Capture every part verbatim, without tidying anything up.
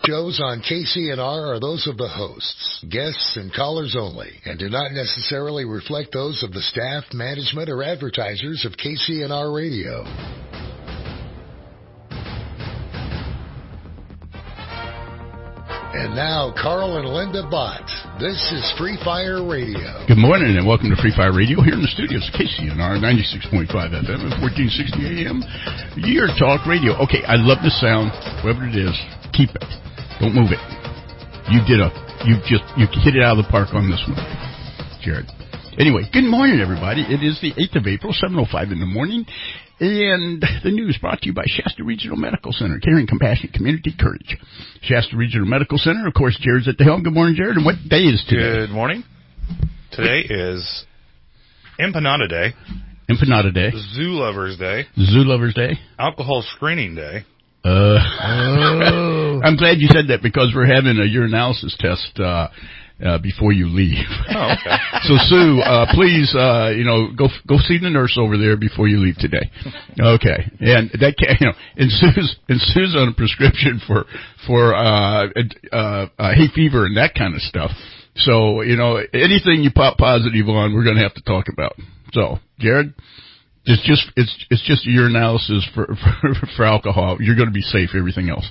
shows on K C N R are those of the hosts, guests, and callers only, and do not necessarily reflect those of the staff, management, or advertisers of K C N R Radio. And now, Carl and Linda Bott. This is Free Fire Radio. Good morning and welcome to Free Fire Radio here in the studios of K C N R ninety-six point five F M and fourteen sixty A M. Your talk radio. Okay, I love the sound. Whatever it is, keep it. Don't move it. You did a, you just, you hit it out of the park on this one, Jared. Anyway, good morning, everybody. It is the eighth of April, seven oh five in the morning. And the news brought to you by Shasta Regional Medical Center, caring, compassion, community, courage. Shasta Regional Medical Center, of course, Jared's at the helm. Good morning, Jared. And what day is today? Good morning. Today is Empanada Day. Empanada Day. Zoo Lovers Day. Zoo Lovers Day. Alcohol Screening Day. Uh, oh. I'm glad you said that because we're having a urinalysis test uh Uh, before you leave. Oh, okay. So, Sue, uh, please, uh, you know, go go see the nurse over there before you leave today. Okay. And that can, you know, and Sue's, and Sue's on a prescription for, for, uh, uh, uh, hay fever and that kind of stuff. So, you know, anything you pop positive on, we're going to have to talk about. So, Jared, it's just, it's, it's just a urinalysis for, for, for alcohol. You're going to be safe, everything else.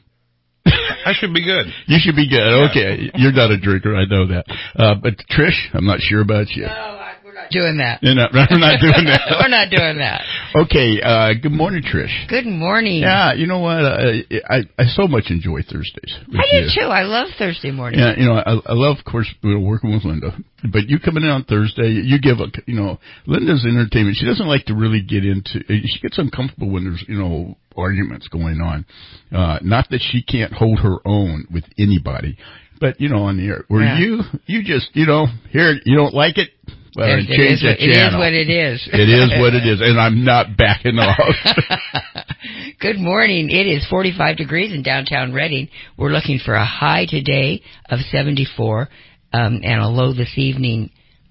I should be good. You should be good. Yeah. Okay. You're not a drinker. I know that. Uh, but Trish, I'm not sure about you. No, I, we're not doing that. You're not, we're not doing that. We're not doing that. Okay. Uh, good morning, Trish. Good morning. Yeah. You know what? Uh, I, I so much enjoy Thursdays. I do too. I love Thursday morning. Yeah. You know, I, I love, of course, working with Linda. But you coming in on Thursday, you give a, you know, Linda's entertainment. She doesn't like to really get into, she gets uncomfortable when there's, you know, arguments going on. Uh, not that she can't hold her own with anybody, but, you know, on the air, where yeah. you, you just, you know, here, you don't like it, well, it, change it that channel. It is what it is. It is what it is, and I'm not backing off. Good morning. It is forty-five degrees in downtown Redding. We're looking for a high today of seventy-four, um, and a low this evening.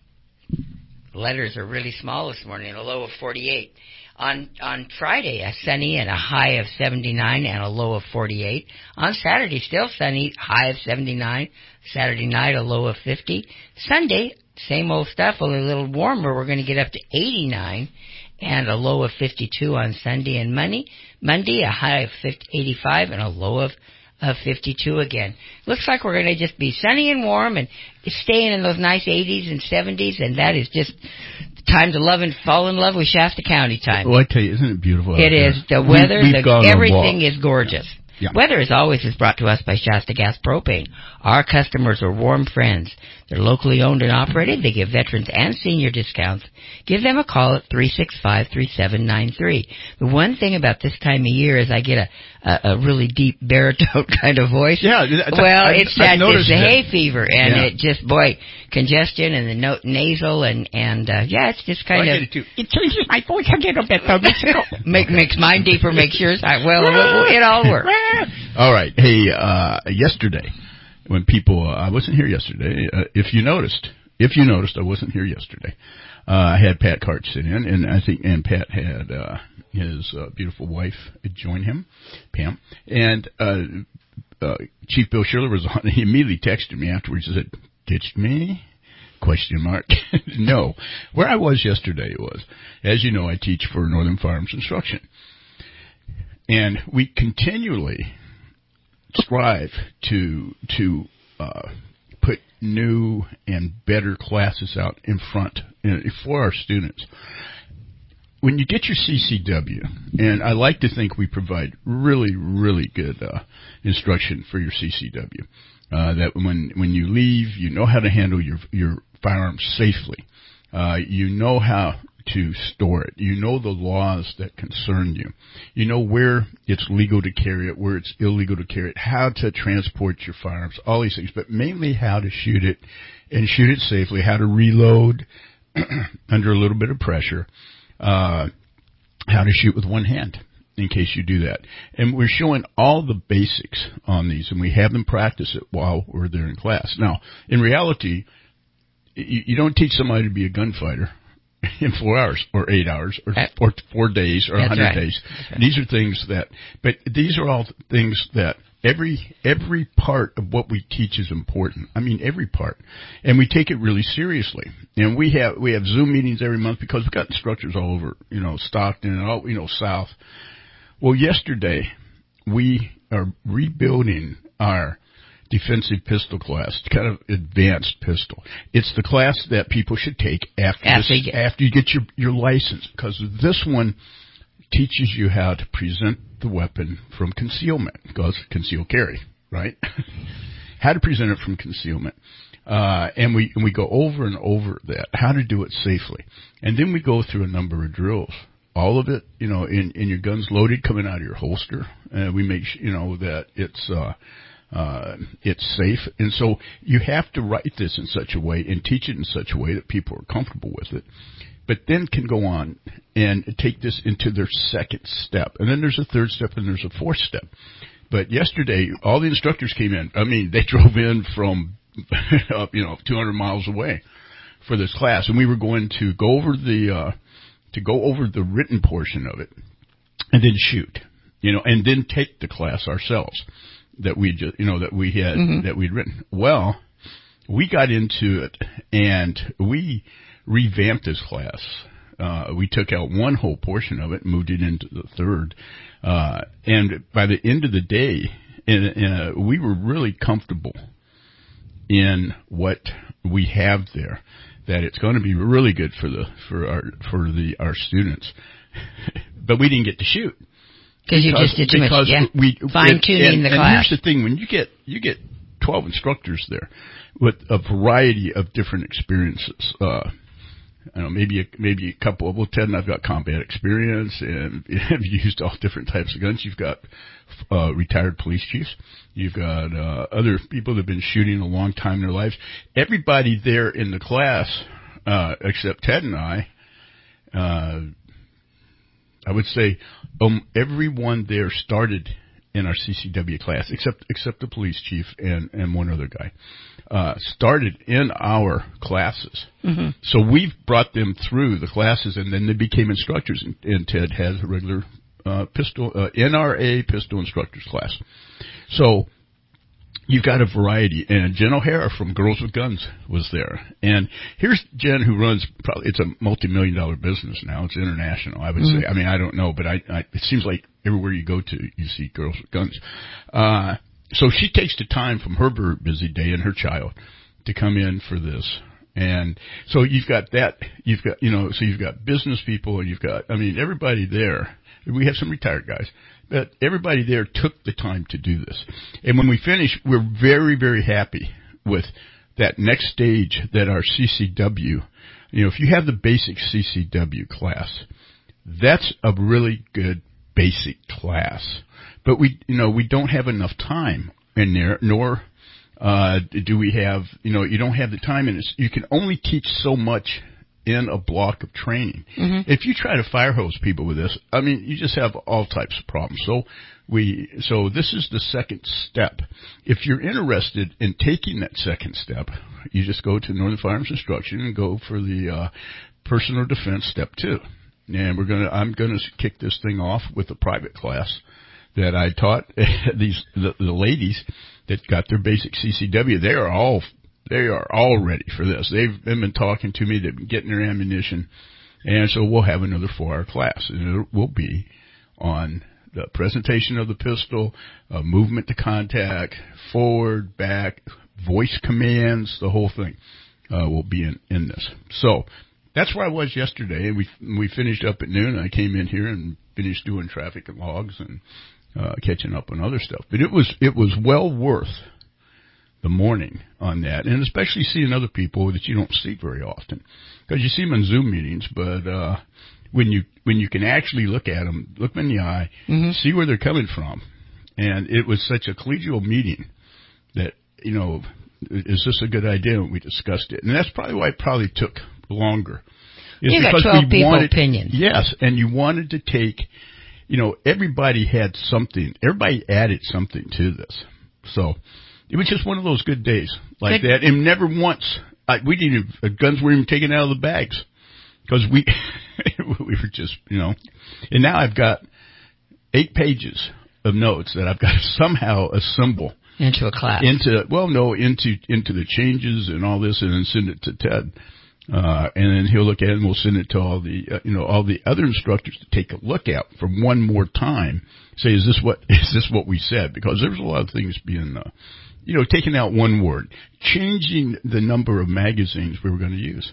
Letters are really small this morning, and a low of forty-eight. On on Friday, a sunny and a high of seventy-nine and a low of forty-eight. On Saturday, still sunny, high of seventy-nine. Saturday night, a low of fifty. Sunday, same old stuff, only a little warmer. We're going to get up to eighty-nine and a low of fifty-two on Sunday and Monday. Monday, a high of eighty-five and a low of of fifty-two again. Looks like we're going to just be sunny and warm and staying in those nice eighties and seventies, and that is just time to love and fall in love with Shasta County time. Well, I tell you, isn't it beautiful? It is. The weather, we, the, everything is gorgeous. Yeah. Weather, as always, is brought to us by Shasta Gas Propane. Our customers are warm friends. They're locally owned and operated. They give veterans and senior discounts. Give them a call at three six five, three seven nine three. The one thing about this time of year is I get a, a, a really deep baritone kind of voice. Yeah. Well, I, it's that, it's the that. hay fever, and yeah. it just, boy, congestion and the no, nasal, and, and uh, yeah, it's just kind well, of... I get it, too. It changes my voice a little bit, though. Make, makes mine deeper, makes yours high. Well, it, it all works. All right. Hey, uh, yesterday, when people, uh, I wasn't here yesterday. Uh, if you noticed, if you noticed, I wasn't here yesterday. Uh, I had Pat Cart sit in, and I think, and Pat had, uh, his, uh, beautiful wife join him, Pam, and, uh, uh, Chief Bill Schiller was on, he immediately texted me afterwards and said, ditched me? Question mark. No. Where I was yesterday was, as you know, I teach for Northern Firearms Instruction. And we continually strive to to uh, put new and better classes out in front uh, for our students. When you get your C C W, and I like to think we provide really, really good uh, instruction for your C C W, uh, that when when you leave, you know how to handle your your firearms safely. Uh, you know how to store it. You know the laws that concern you. You know where it's legal to carry it, where it's illegal to carry it, how to transport your firearms, all these things, but mainly how to shoot it and shoot it safely, how to reload under a little bit of pressure, uh, how to shoot with one hand in case you do that. And we're showing all the basics on these, and we have them practice it while we're there in class. Now, in reality, you, you don't teach somebody to be a gunfighter in four hours or eight hours or, That, or four days or a hundred right. days. Right. These are things that, but these are all things that every, every part of what we teach is important. I mean, every part. And we take it really seriously. And we have, we have Zoom meetings every month because we've got instructors all over, you know, Stockton and all, you know, South. Well, yesterday we are rebuilding our defensive pistol class, kind of advanced pistol. It's the class that people should take after After this, you get- after you get your, your license, because this one teaches you how to present the weapon from concealment, because concealed carry, right? How to present it from concealment. Uh, and we, and we go over and over that, how to do it safely. And then we go through a number of drills. All of it, you know, in, in your guns loaded coming out of your holster. And we make sure, you know, that it's, uh, Uh, it's safe. And so you have to write this in such a way and teach it in such a way that people are comfortable with it, but then can go on and take this into their second step. And then there's a third step and there's a fourth step. But yesterday, all the instructors came in. I mean, they drove in from, you know, two hundred miles away for this class. And we were going to go over the, uh, to go over the written portion of it and then shoot, you know, and then take the class ourselves. That we just, you know, that we had, mm-hmm. that we'd written. Well, we got into it and we revamped this class. Uh, we took out one whole portion of it and moved it into the third. Uh, and by the end of the day, and, and, uh, we were really comfortable in what we have there, that it's going to be really good for the, for our, for the, our students. But we didn't get to shoot. Because you just did too much, yeah. We, fine-tuning the and class. Here's the thing, when you get, you get twelve instructors there with a variety of different experiences, uh, I don't know, maybe a, maybe a couple of, well, Ted and I've got combat experience and have used all different types of guns. You've got, uh, retired police chiefs. You've got, uh, other people that have been shooting a long time in their lives. Everybody there in the class, uh, except Ted and I, uh, I would say um, everyone there started in our C C W class, except except the police chief and, and one other guy, uh, started in our classes. Mm-hmm. So we've brought them through the classes, and then they became instructors. And, and Ted has a regular uh, pistol uh, N R A pistol instructors class. So you've got a variety, and Jen O'Hara from Girls with Guns was there. And here's Jen, who runs probably, it's a multi-million dollar business now. It's international, I would mm-hmm. say. I mean, I don't know, but I, I, it seems like everywhere you go to, you see Girls with Guns. Uh, so she takes the time from her very busy day and her child to come in for this. And so you've got that, you've got, you know, so you've got business people, and you've got, I mean, everybody there. We have some retired guys. But everybody there took the time to do this. And when we finish, we're very, very happy with that next stage that our C C W, you know, if you have the basic C C W class, that's a really good basic class. But we, you know, we don't have enough time in there, nor uh do we have, you know, you don't have the time, and it's, you can only teach so much in a block of training. Mm-hmm. If you try to fire hose people with this, I mean, you just have all types of problems. So we, so this is the second step. If you're interested in taking that second step, you just go to Northern Firearms Instruction and go for the uh, personal defense step two. And we're gonna, I'm gonna kick this thing off with a private class that I taught these the, the ladies that got their basic C C W. They are all They are all ready for this. They've been talking to me. They've been getting their ammunition. And so we'll have another four-hour class. And it will be on the presentation of the pistol, uh, movement to contact, forward, back, voice commands, the whole thing uh, will be in, in this. So that's where I was yesterday. We we finished up at noon. I came in here and finished doing traffic and logs and uh, catching up on other stuff. But it was it was well worth the morning on that, and especially seeing other people that you don't see very often, because you see them in Zoom meetings, but uh, when you when you can actually look at them, look them in the eye, mm-hmm. see where they're coming from, and it was such a collegial meeting that, you know, is this a good idea? And we discussed it, and that's probably why it probably took longer. Is you got twelve people wanted, opinions. Yes, and you wanted to take, you know, everybody had something, everybody added something to this, so. It was just one of those good days like good. that. And never once, I, we didn't even, guns weren't even taken out of the bags. because we we were just, you know, and now I've got eight pages of notes that I've got to somehow assemble into a class. Into well, no, into into the changes and all this, and then send it to Ted, uh, and then he'll look at it, and we'll send it to all the uh, you know all the other instructors to take a look at for one more time. Say, is this what is this what we said? Because there's a lot of things being, uh, you know, taking out one word, changing the number of magazines we were going to use.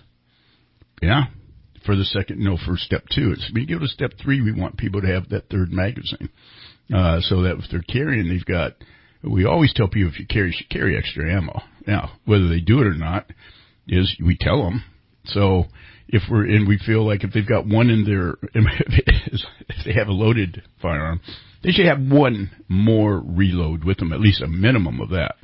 Yeah. For the second, no, for step two. It's when you go to step three, we want people to have that third magazine. Uh, so that if they're carrying, they've got, we always tell people if you carry, you should carry extra ammo. Now, whether they do it or not is we tell them. So if we're, and we feel like if they've got one in their, if they have a loaded firearm, they should have one more reload with them, at least a minimum of that.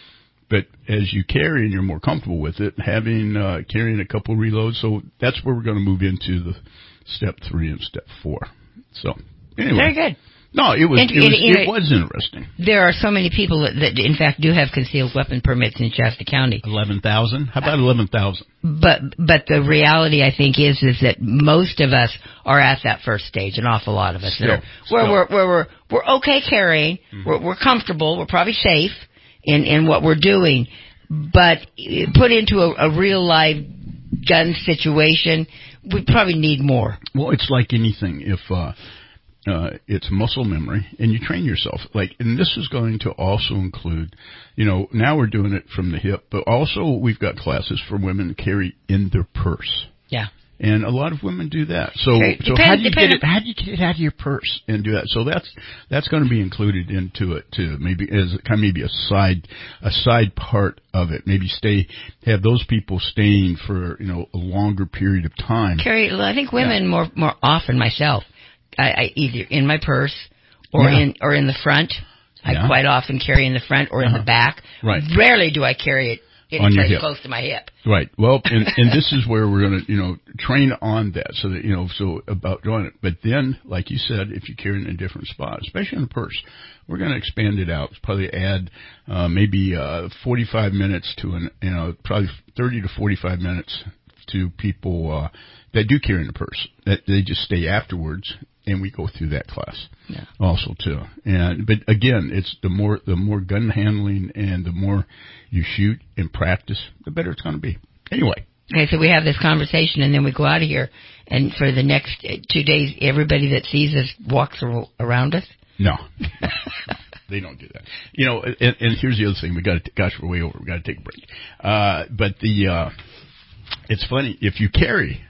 But as you carry and you're more comfortable with it, having, uh, carrying a couple reloads, so that's where we're going to move into the step three and step four. So, anyway. Very good. No, it was, And, it was, you know, it was interesting. There are so many people that, that, in fact, do have concealed weapon permits in Shasta County. eleven thousand? How about eleven thousand? But, but the reality, I think, is, is that most of us are at that first stage, an awful lot of us. Still, that are, still. Where we're, where we're, we're okay carrying, mm-hmm. we're, we're comfortable, we're probably safe in, in what we're doing, but put into a, a real live gun situation, we probably need more. Well, it's like anything. If, uh, Uh, it's muscle memory, and you train yourself. Like, and this is going to also include, you know, now we're doing it from the hip, but also we've got classes for women to carry in their purse. Yeah. And a lot of women do that. So, okay. so depend, how do you depend. get it? How do you get it out of your purse and do that? So that's that's going to be included into it too. Maybe as kind of maybe a side a side part of it. Maybe stay have those people staying for you know a longer period of time. Carry. I think women yeah. more more often myself. I, I either in my purse or yeah. in or in the front. I yeah. quite often carry in the front or uh-huh. in the back. Right. Rarely do I carry it any on your place hip. close to my hip. Right. Well, and, and this is where we're going to, you know, train on that so that, you know, so about doing it. But then, like you said, if you carry it in a different spot, especially in the purse, we're going to expand it out. Probably add uh, maybe uh, forty-five minutes to an, you know, probably thirty to forty-five minutes to people uh, that do carry in the purse. That they just stay afterwards. And we go through that class yeah. also too. And but again, it's the more the more gun handling and the more you shoot and practice, the better it's going to be. Anyway. Okay, so we have this conversation, and then we go out of here, and for the next two days, everybody that sees us walks around us. No, no, no, they don't do that. You know, and, and here's the other thing: we got to. Gosh, we're way over. We got to take a break. Uh, but the uh, it's funny if you carry,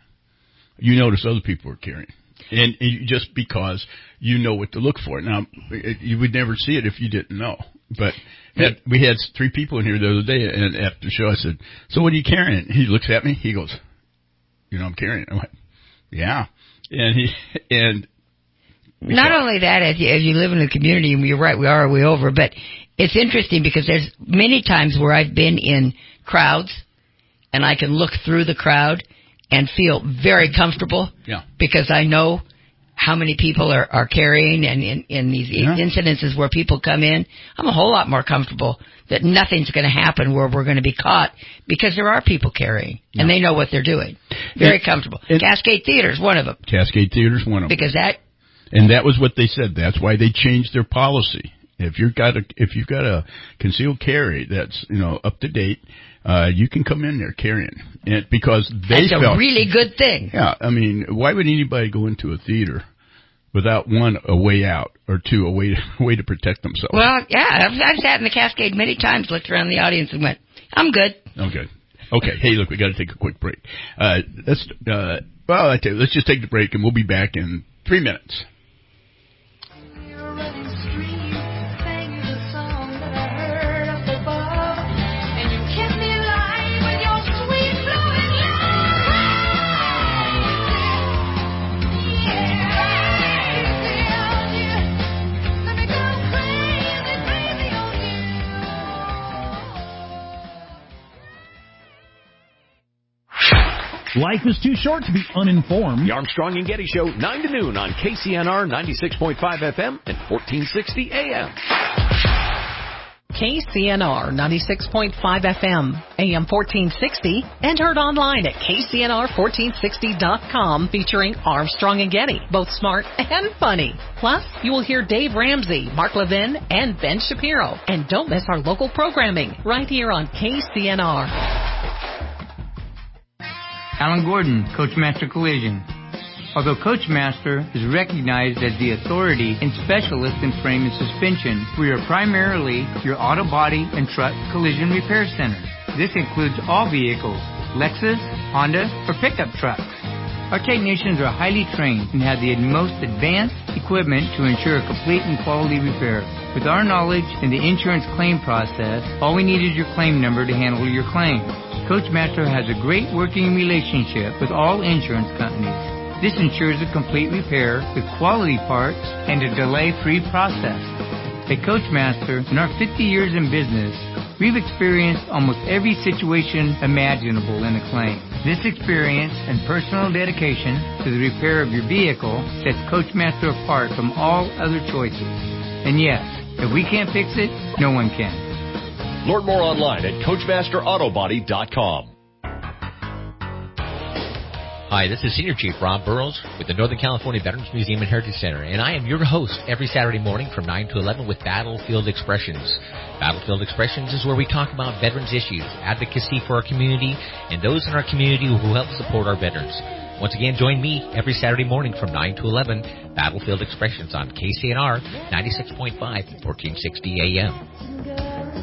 you notice other people are carrying. And just because you know what to look for. Now, you would never see it if you didn't know. But had, we had three people in here the other day, and after the show, I said, "So what are you carrying?" He looks at me. He goes, "You know, I'm carrying." I went, "Yeah." And he and not so, only that, as you, as you live in the community, and you're right, we are way over. But it's interesting because there's many times where I've been in crowds, and I can look through the crowd and feel very comfortable yeah. because I know how many people are, are carrying, and in, in these yeah. incidences where people come in, I'm a whole lot more comfortable that nothing's going to happen where we're going to be caught because there are people carrying, yeah. and they know what they're doing. Very it, comfortable. It, Cascade Theater's one of them. Cascade Theater's one of them. Because that... And that was what they said. That's why they changed their policy. If you've got a, if you've got a concealed carry that's, you know, up to date, Uh, you can come in there carrying it because they That's a felt, really good thing. Yeah, I mean, why would anybody go into a theater without one, a way out, or two, a way, a way to protect themselves? Well, yeah, I've, I've sat in the Cascade many times, looked around the audience, and went, "I'm good." I'm good. Okay. Hey, look, we got to take a quick break. Uh, let's, uh, well, I tell you, let's just take the break, and we'll be back in three minutes. Life is too short to be uninformed. The Armstrong and Getty Show, nine to noon on K C N R ninety-six point five F M and fourteen sixty A M. K C N R ninety-six point five F M, A M fourteen sixty, and heard online at K C N R fourteen sixty dot com, featuring Armstrong and Getty, both smart and funny. Plus, you will hear Dave Ramsey, Mark Levin, and Ben Shapiro. And don't miss our local programming right here on K C N R. Alan Gordon, Coachmaster Collision. Although Coachmaster is recognized as the authority and specialist in frame and suspension, we are primarily your auto body and truck collision repair center. This includes all vehicles, Lexus, Honda, or pickup trucks. Our technicians are highly trained and have the most advanced equipment to ensure a complete and quality repair. With our knowledge in the insurance claim process, all we need is your claim number to handle your claim. Coachmaster has a great working relationship with all insurance companies. This ensures a complete repair with quality parts and a delay-free process. At Coachmaster, in our fifty years in business, we've experienced almost every situation imaginable in a claim. This experience and personal dedication to the repair of your vehicle sets Coachmaster apart from all other choices. And yes, if we can't fix it, no one can. Learn more online at Coachmaster Auto Body dot com. Hi, this is Senior Chief Rob Burrows with the Northern California Veterans Museum and Heritage Center, and I am your host every Saturday morning from nine to eleven with Battlefield Expressions. Battlefield Expressions is where we talk about veterans issues, advocacy for our community, and those in our community who help support our veterans. Once again, join me every Saturday morning from nine to eleven, Battlefield Expressions on K C N R ninety-six point five, fourteen sixty A M.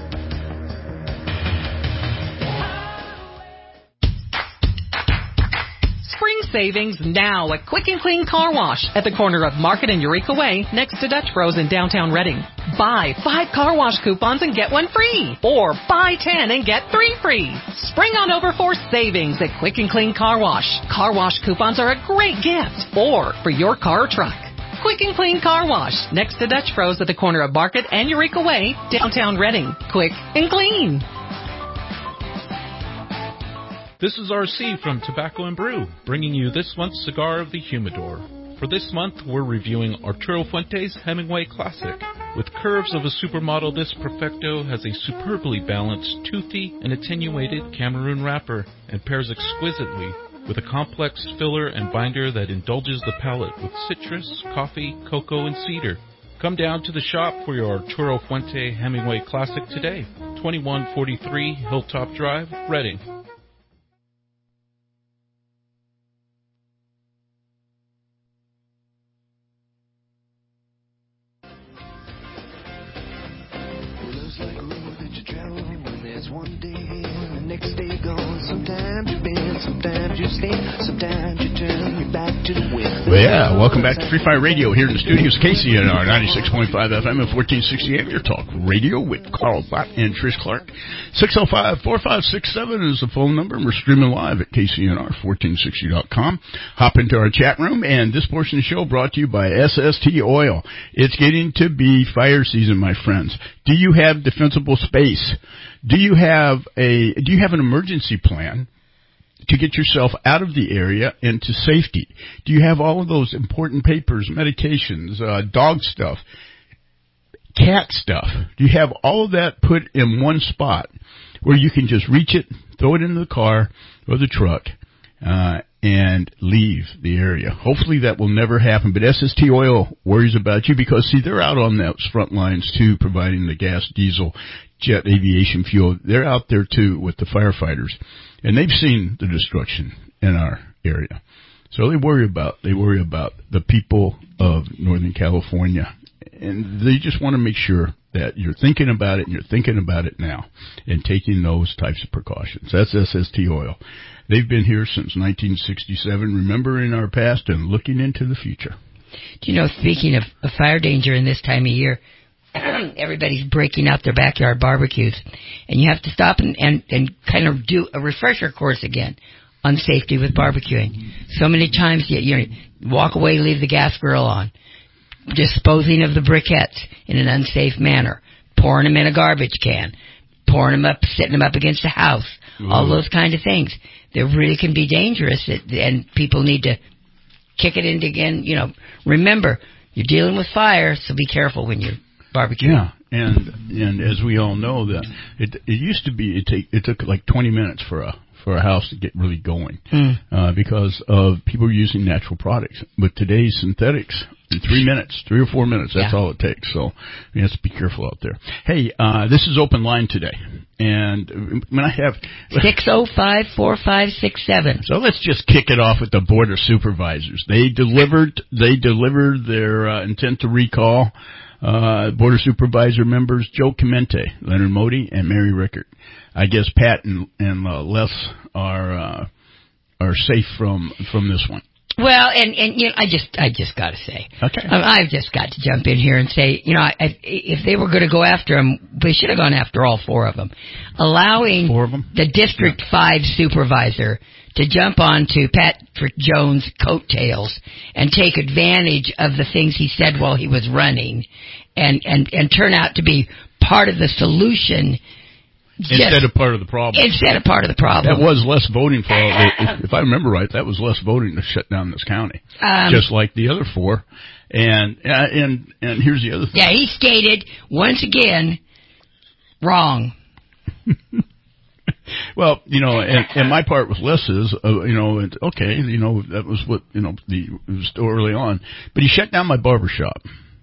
Spring savings now at Quick and Clean Car Wash at the corner of Market and Eureka Way next to Dutch Bros in downtown Redding. Buy five car wash coupons and get one free, or buy ten and get three free. Spring on over for savings at Quick and Clean Car Wash. Car wash coupons are a great gift, or for your car or truck. Quick and Clean Car Wash next to Dutch Bros at the corner of Market and Eureka Way, downtown Redding. Quick and clean. This is R C from Tobacco and Brew, bringing you this month's Cigar of the Humidor. For this month, we're reviewing Arturo Fuente's Hemingway Classic. With curves of a supermodel, this Perfecto has a superbly balanced, toothy, and attenuated Cameroon wrapper, and pairs exquisitely with a complex filler and binder that indulges the palate with citrus, coffee, cocoa, and cedar. Come down to the shop for your Arturo Fuente Hemingway Classic today. twenty-one forty-three Hilltop Drive, Redding. One day and the next day gone. Sometimes you bend, sometimes you stand, sometimes you turn your back to the wind. Well, yeah, welcome back to Free Fire Radio here in the studios, K C N R ninety-six point five F M and fourteen sixty A M, your talk radio with Carl Bott and Trish Clark. six oh five, four five six seven is the phone number, and we're streaming live at K C N R fourteen sixty dot com. Hop into our chat room, and this portion of the show brought to you by S S T Oil. It's getting to be fire season, my friends. Do you have defensible space? Do you have a do you have an emergency plan to get yourself out of the area and to safety? Do you have all of those important papers, medications, uh, dog stuff, cat stuff? Do you have all of that put in one spot where you can just reach it, throw it into the car or the truck, uh, and leave the area? Hopefully that will never happen, but S S T Oil worries about you because, see, they're out on those front lines, too, providing the gas, diesel, jet aviation fuel. They're out there, too, with the firefighters, and they've seen the destruction in our area. So they worry about, they worry about the people of Northern California, and they just want to make sure that you're thinking about it, and you're thinking about it now, and taking those types of precautions. That's S S T Oil. They've been here since nineteen sixty-seven, remembering our past and looking into the future. Do you know, speaking of, of fire danger in this time of year, everybody's breaking out their backyard barbecues, and you have to stop and, and, and kind of do a refresher course again on safety with barbecuing. So many times you, you know, walk away, leave the gas grill on, disposing of the briquettes in an unsafe manner, pouring them in a garbage can, pouring them up, sitting them up against the house, Ooh. all those kind of things. They really can be dangerous, and people need to kick it into again. You know, remember, you're dealing with fire, so be careful when you're barbecuing. Yeah, And and as we all know, that it it used to be it take it took like twenty minutes for a for a house to get really going mm. uh, because of people using natural products. But today's synthetics, in three minutes, three or four minutes, that's yeah. all it takes. So you have to be careful out there. Hey, uh, this is open line today, and when I have six oh five, four five six seven. So let's just kick it off with the Board of Supervisors. They delivered they delivered their uh, intent to recall. Uh, Board of Supervisor members Joe Clemente, Leonard Modi, and Mary Rickert. I guess Pat and, and uh, Les are uh, are safe from from this one. Well, and and you know, I just I just got to say, okay, um, I've just got to jump in here and say, you know, I, if they were going to go after him, they should have gone after all four of them, allowing four of them? the District yeah. Five supervisor to jump onto Patrick Jones' coattails and take advantage of the things he said while he was running, and and and turn out to be part of the solution. Instead Just, of part of the problem. Instead of part of the problem. That was less voting for, if, if I remember right, that was less voting to shut down this county. Um, just like the other four. And, uh, and, and here's the other thing. Yeah, he stated, once again, wrong. Well, you know, and, and my part with Les is, uh, you know, it, okay, you know, that was what, you know, the, it was still early on. But he shut down my barber shop.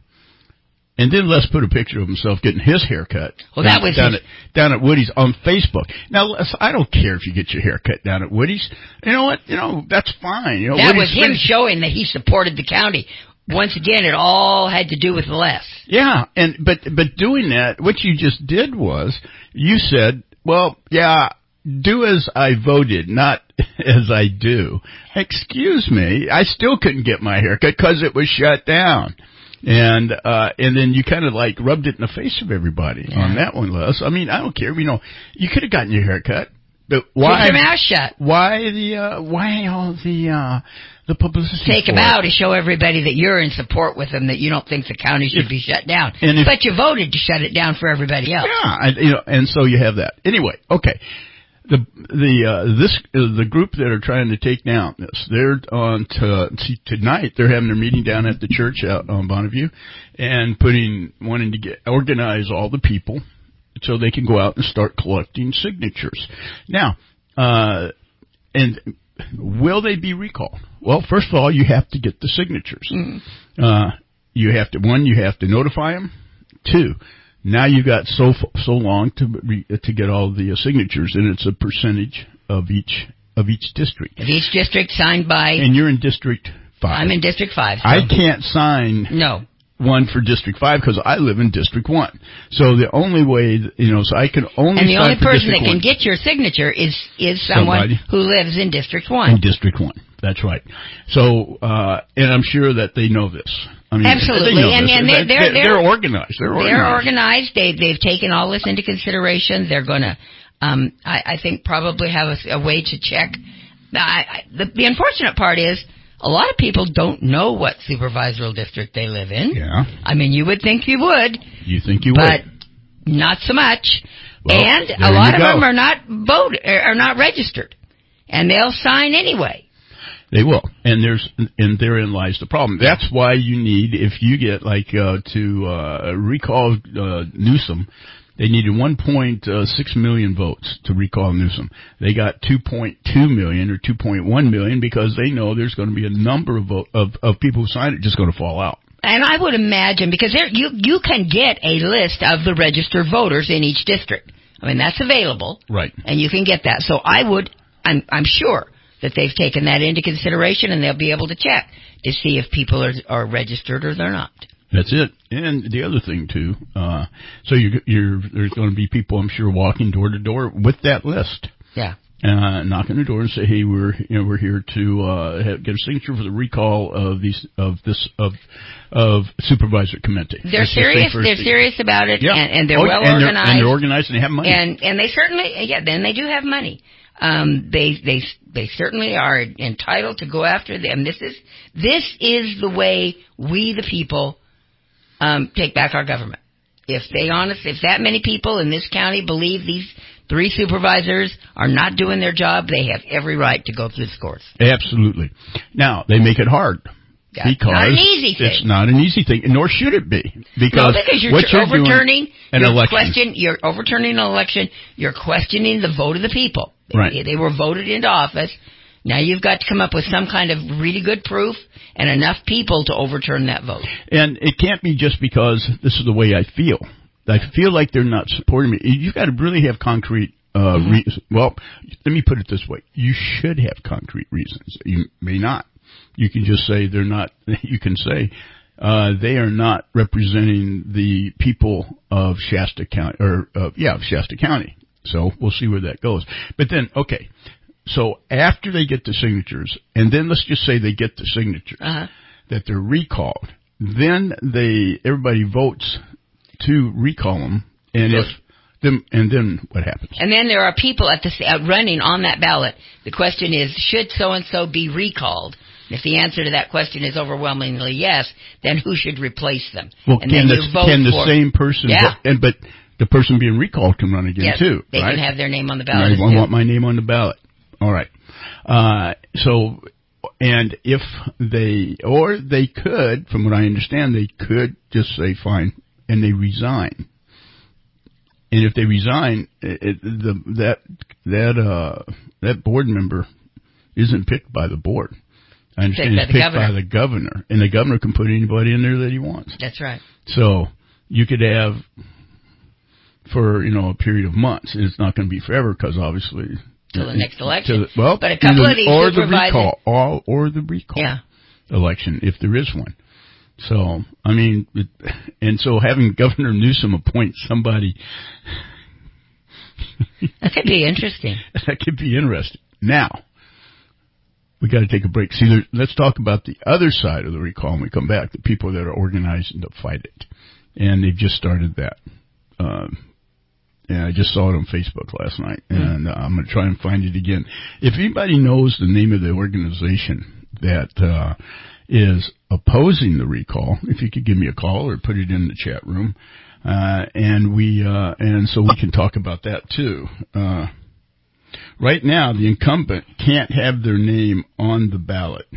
And then Les put a picture of himself getting his hair cut. Well, down, that was down his... at down at Woody's on Facebook. Now, Les, I don't care if you get your hair cut down at Woody's. You know what? You know that's fine. You know, that Woody's was him showing that he supported the county. Once again, it all had to do with Les. Yeah, and but but doing that, what you just did was you said, well, yeah, do as I voted, not as I do. Excuse me, I still couldn't get my hair cut because it was shut down. And, uh, and then you kind of like rubbed it in the face of everybody yeah. on that one, Les. I mean, I don't care. You know, you could have gotten your hair cut, but why? Keep your mouth shut. Why the, uh, why all the, uh, the publicity? Take them out to show everybody that you're in support with them, that you don't think the county should if, be shut down. And if, but you voted to shut it down for everybody else. Yeah, and, you know, and so you have that. Anyway, okay. The the uh, this uh, the group that are trying to take down this, they're on to see, tonight. They're having their meeting down at the church out on Bonneview, and putting wanting to get organize all the people so they can go out and start collecting signatures. Now, uh, and will they be recalled? Well, first of all, you have to get the signatures. Mm. Uh, you have to one, you have to notify them. Two. Now you've got so so long to re, to get all the uh, signatures, and it's a percentage of each of each district. Of each district signed by. And you're in District Five. I'm in District Five. So. I can't sign. No. One for District Five because I live in District One. So the only way, you know, so I can only. And the sign only for person District that can one. get your signature is is someone Somebody. who lives in District One. In District One, that's right. So, uh, and I'm sure that they know this. I mean, absolutely, they know and, this. and they're, they're, they're, they're organized. They're organized. They're organized. They they've taken all this into consideration. They're going to, um, I, I think, probably have a, a way to check. I, I, the, the unfortunate part is a lot of people don't know what supervisory district they live in. Yeah. I mean, you would think you would. You think you but would, but not so much. Well, and a lot of go. them are not voted, are not registered, and they'll sign anyway. They will, and there's and therein lies the problem. That's why you need, if you get like uh, to uh, recall uh, Newsom, they needed one point six million votes to recall Newsom. They got two point two million or two point one million because they know there's going to be a number of vote, of of people who signed it just going to fall out. And I would imagine because there you you can get a list of the registered voters in each district. I mean that's available, right? And you can get that. So I would, I'm I'm sure that they've taken that into consideration, and they'll be able to check to see if people are, are registered or they're not. That's it. And the other thing, too, uh, so you're, you're, there's going to be people, I'm sure, walking door to door with that list. Yeah. Uh, knock on the door and say, hey, we're, you know, we're here to, uh, have, get a signature for the recall of these, of this, of, of Supervisor Clemente. They're That's serious, the they're serious about it, yeah. and, and they're oh, well and organized. They're, and they're organized and they have money. And, and they certainly, yeah, then they do have money. Um, they, they, they certainly are entitled to go after them. This is, this is the way we, the people, um, take back our government. If they honest, if that many people in this county believe these three supervisors are not doing their job, they have every right to go through the courts. Absolutely. Now, they make it hard. Yeah, because not an easy thing. It's not an easy thing, nor should it be. Because, no, because you're what you're overturning doing an your election. question. You're overturning an election. You're questioning the vote of the people. Right. They, they were voted into office. Now you've got to come up with some kind of really good proof and enough people to overturn that vote. And it can't be just because this is the way I feel. I feel like they're not supporting me. You've got to really have concrete uh mm-hmm. reasons. Well, let me put it this way. You should have concrete reasons. You may not. You can just say they're not, you can say uh they are not representing the people of Shasta County, or, uh, yeah, of Shasta County. So we'll see where that goes. But then, okay. So after they get the signatures, and then let's just say they get the signatures, uh-huh. that they're recalled, then they everybody votes to recall them, and if them, and then what happens? And then there are people at the uh, running on that ballot. The question is, should so and so be recalled? If the answer to that question is overwhelmingly yes, then who should replace them? Well, and can, then the, you vote can the for, same person? Yeah. Vote, and but the person being recalled can run again yes, too. They right? can have their name on the ballot. I want my name on the ballot. All right. Uh, so, and if they, or they could, from what I understand, they could just say fine, and they resign. And if they resign, it, it, the, that that uh, that board member isn't picked by the board. I understand picked it's by picked by the governor, and the governor can put anybody in there that he wants. That's right. So you could have for you know a period of months. It's not going to be forever because obviously. Till the next election. The, well, but a couple the, of these or the supervisors, recall, all, or the recall yeah. election, if there is one. So, I mean, it, and so having Governor Newsom appoint somebody that could be interesting. That could be interesting. Now, we got to take a break. See, there, let's talk about the other side of the recall when we come back. The people that are organizing to fight it, and they've just started that. Um, Yeah, I just saw it on Facebook last night, and uh, I'm going to try and find it again. If anybody knows the name of the organization that uh, is opposing the recall, if you could give me a call or put it in the chat room, uh, and we uh, and so we can talk about that too. Uh, right now, the incumbent can't have their name on the ballot.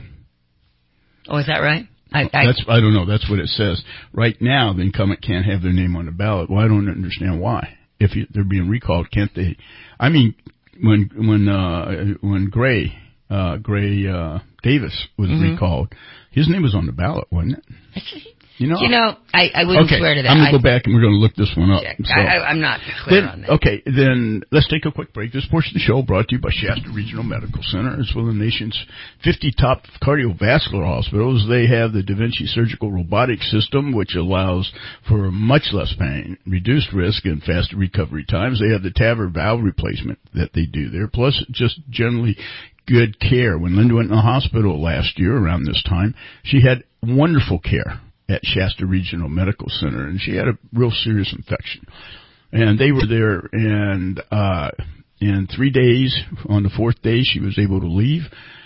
Oh, is that right? I, I, That's I don't know. That's what it says. Right now, the incumbent can't have their name on the ballot. Well, I don't understand why. If you, they're being recalled, can't they? I mean, when when uh, when Gray uh, Gray uh, Davis was mm-hmm. recalled, his name was on the ballot, wasn't it? You know, you know, I, I wouldn't okay, swear to that. I'm going to I, go back and we're going to look this one up. So. I, I'm not clear then, on that. Okay, then let's take a quick break. This portion of the show brought to you by Shasta Regional Medical Center. It's one of the nation's fifty top cardiovascular hospitals. They have the Da Vinci surgical robotic system, which allows for much less pain, reduced risk, and faster recovery times. They have the TAVR valve replacement that they do there, plus just generally good care. When Linda went in the hospital last year around this time, she had wonderful care at Shasta Regional Medical Center, and she had a real serious infection. And they were there, and uh, in three days, on the fourth day, she was able to leave,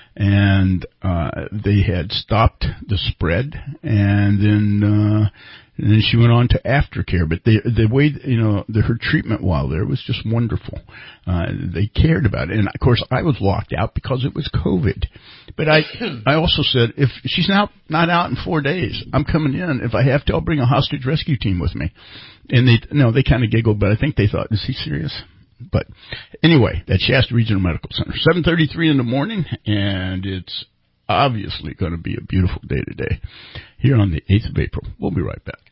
and uh, they had stopped the spread, and then uh, and then she went on to aftercare. But the the way you know the, her treatment while there was just wonderful. Uh, they cared about it, and of course I was locked out because it was COVID. But I I also said if she's not not out in four days, I'm coming in. If I have to, I'll bring a hostage rescue team with me. And they no they kind of giggled, but I think they thought, is he serious? But anyway, that's Shasta Regional Medical Center, seven thirty-three in the morning, and it's obviously going to be a beautiful day today here on the eighth of April. We'll be right back.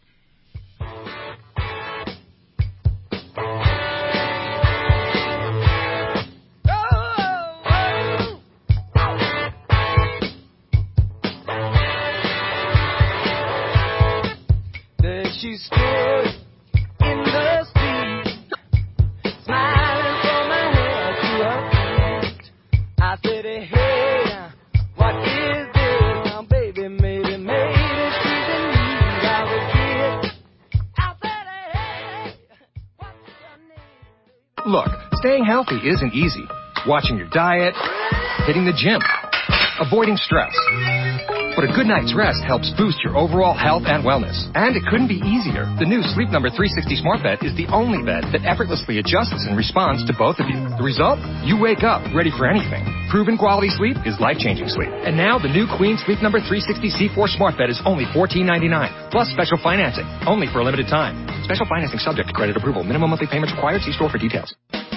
There she stood in the street, smiling from her head to her feet. I said, hey, what is this? Now, baby, maybe, maybe she's in need of a kid. I said, hey, what's your name? Look, staying healthy isn't easy. Watching your diet, hitting the gym, avoiding stress. but a good night's rest helps boost your overall health and wellness. And it couldn't be easier. The new Sleep Number three sixty Smart Bed is the only bed that effortlessly adjusts and responds to both of you. The result? You wake up ready for anything. Proven quality sleep is life-changing sleep. And now the new Queen Sleep Number three sixty C four Smart Bed is only fourteen ninety-nine, plus special financing, only for a limited time. Special financing subject to credit approval. Minimum monthly payments required. See store for details.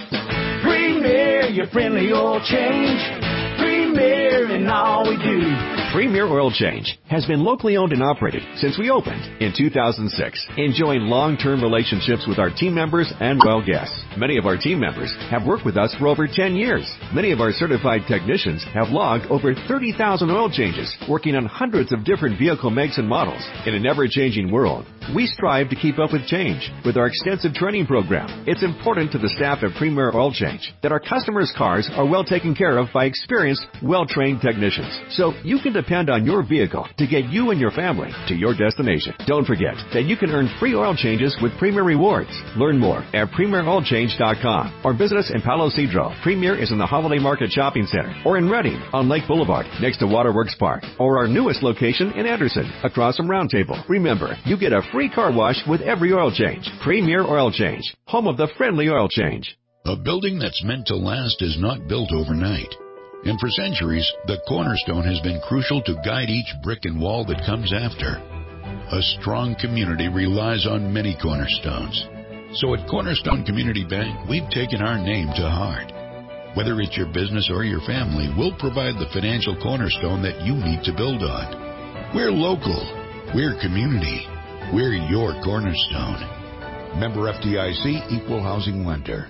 Premier, your friendly oil change. Premier in all we do. Premier Oil Change has been locally owned and operated since we opened in two thousand six, enjoying long-term relationships with our team members and well guests. Many of our team members have worked with us for over ten years. Many of our certified technicians have logged over thirty thousand oil changes, working on hundreds of different vehicle makes and models. In an ever-changing world, we strive to keep up with change with our extensive training program. It's important to the staff at Premier Oil Change that our customers' cars are well taken care of by experienced, well-trained technicians, so you can depend on your vehicle to get you and your family to your destination. Don't forget that you can earn free oil changes with Premier Rewards. Learn more at premier oil change dot com or visit us in Palo Cedro. Premier is in the Holiday Market Shopping Center, or in Redding on Lake Boulevard next to Waterworks Park, or our newest location in Anderson across from Round Table. Remember, you get a free car wash with every oil change. Premier Oil Change, home of the friendly oil change. A building that's meant to last is not built overnight. And for centuries, the cornerstone has been crucial to guide each brick and wall that comes after. A strong community relies on many cornerstones. So at Cornerstone Community Bank, we've taken our name to heart. Whether it's your business or your family, we'll provide the financial cornerstone that you need to build on. We're local. We're community. We're your cornerstone. Member F D I C, Equal Housing Lender.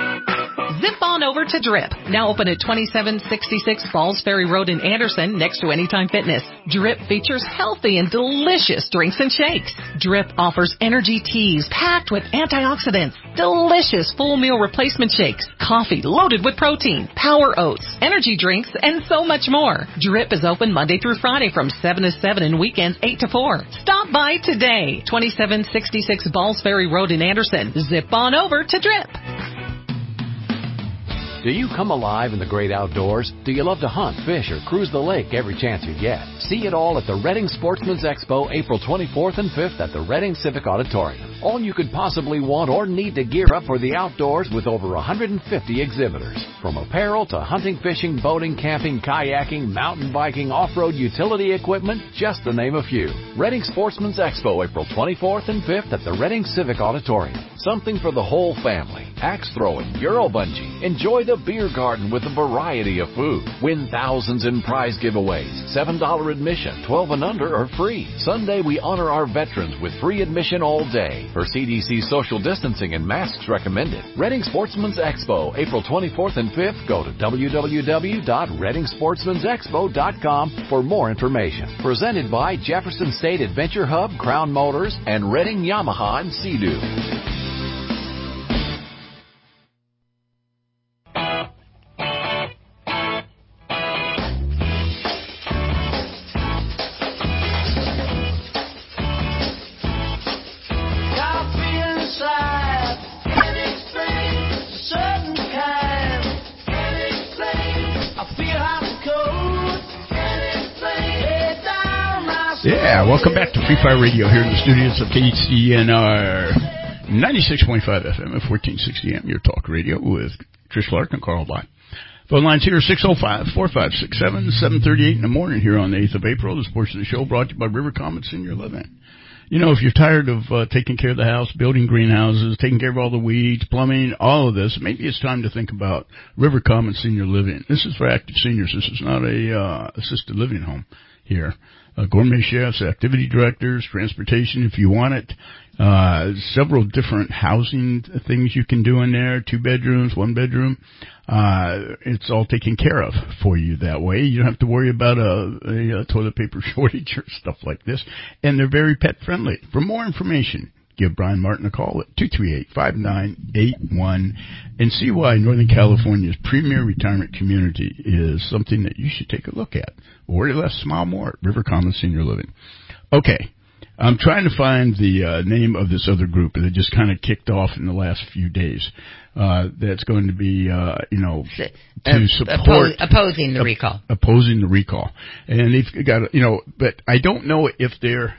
Zip on over to Drip, now open at twenty-seven sixty-six Falls Ferry Road in Anderson, next to Anytime Fitness. Drip features healthy and delicious drinks and shakes. Drip offers energy teas packed with antioxidants, delicious full meal replacement shakes, coffee loaded with protein, power oats, energy drinks, and so much more. Drip is open Monday through Friday from seven to seven and weekends eight to four. Stop by today, twenty-seven sixty-six Falls Ferry Road in Anderson. Zip on over to Drip. Do you come alive in the great outdoors? Do you love to hunt, fish, or cruise the lake every chance you get? See it all at the Reading Sportsman's Expo, April twenty-fourth and fifth at the Reading Civic Auditorium. All you could possibly want or need to gear up for the outdoors with over one hundred fifty exhibitors. From apparel to hunting, fishing, boating, camping, kayaking, mountain biking, off-road utility equipment, just to name a few. Reading Sportsman's Expo, April twenty-fourth and fifth at the Reading Civic Auditorium. Something for the whole family. Axe throwing, Euro bungee. Enjoy the beer garden with a variety of food. Win thousands in prize giveaways. seven dollars admission, twelve and under are free. Sunday we honor our veterans with free admission all day. For C D C social distancing and masks recommended. Reading Sportsman's Expo, April twenty-fourth and fifth. Go to w w w dot reading sportsmans expo dot com for more information. Presented by Jefferson State Adventure Hub, Crown Motors, and Reading Yamaha and Sea-Doo. Yeah, welcome back to Free Fire Radio here in the studios of K C N R ninety-six point five F M at fourteen sixty A M, your talk radio with Trish Clark and Carl Black. Phone lines here, six oh five, four five six seven, seven thirty-eight in the morning here on the eighth of April. This portion of the show brought to you by River Common Senior Living. You know, if you're tired of uh, taking care of the house, building greenhouses, taking care of all the weeds, plumbing, all of this, maybe it's time to think about River Common Senior Living. This is for active seniors. This is not a uh, assisted living home here. Uh, gourmet chefs, activity directors, transportation if you want it. Uh, several different housing things you can do in there. Two bedrooms, one bedroom. Uh, it's all taken care of for you that way. You don't have to worry about a, a, a toilet paper shortage or stuff like this. And they're very pet friendly. For more information, give Brian Martin a call at two three eight, five nine eight one and see why Northern California's premier retirement community is something that you should take a look at. Or less, smile more at River Common Senior Living. Okay, I'm trying to find the uh, name of this other group that just kind of kicked off in the last few days. Uh, that's going to be, uh, you know, to uh, support oppo- opposing the recall. Op- opposing the recall, and they've got, you know, but I don't know if they're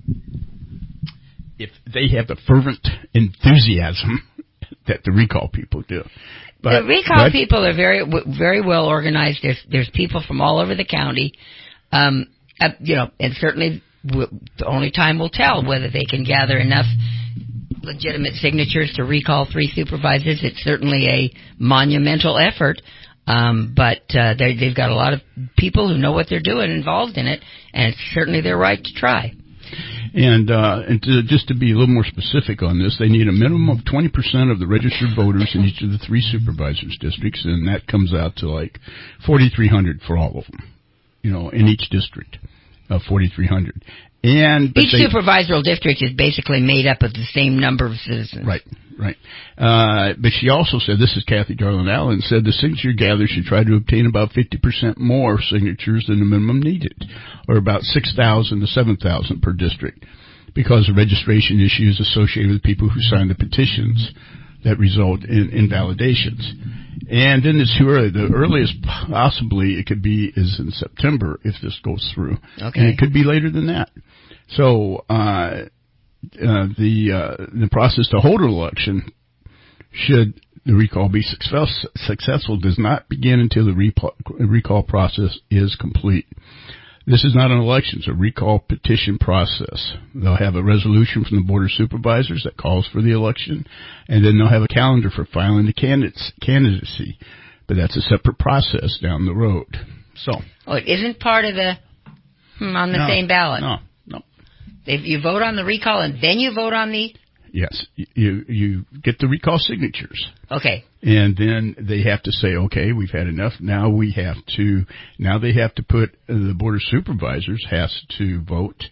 if they have the fervent enthusiasm that the recall people do. But, the recall but, people are very, very well organized. There's, there's people from all over the county, um, uh, you know, and certainly w- the only time will tell whether they can gather enough legitimate signatures to recall three supervisors. It's certainly a monumental effort, um, but uh, they, they've got a lot of people who know what they're doing involved in it, and it's certainly their right to try. And, uh, and to, just to be a little more specific on this, they need a minimum of twenty percent of the registered voters in each of the three supervisors districts, and that comes out to like forty-three hundred for all of them, you know, in each district, uh, forty-three hundred. And each they, supervisory district is basically made up of the same number of citizens. Right, right. Uh, but she also said, this is Kathy Darlin Allen, said the signature gather should try to obtain about fifty percent more signatures than the minimum needed, or about six thousand to seven thousand per district, because of registration issues associated with people who signed the petitions that result in invalidations. And then it's too early. The earliest possibly it could be is in September if this goes through. Okay. And it could be later than that. So, uh, uh, the, uh, the process to hold an election, should the recall be success, successful, does not begin until the recall, recall process is complete. This is not an election, it's a recall petition process. They'll have a resolution from the Board of Supervisors that calls for the election, and then they'll have a calendar for filing the candidates, candidacy. But that's a separate process down the road. So. Oh, it isn't part of the, hmm, on the no, same ballot? No, no. If you vote on the recall and then you vote on the? Yes, you you get the recall signatures. Okay. And then they have to say, okay, we've had enough. Now we have to, now they have to put, uh, the Board of Supervisors has to vote,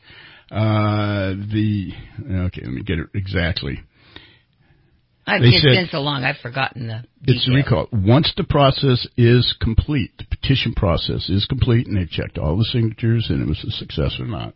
uh, the, okay, let me get it exactly. I've, They it's said, been so long, I've forgotten the details. It's a recall. Once the process is complete, the petition process is complete, and they've checked all the signatures and it was a success or not,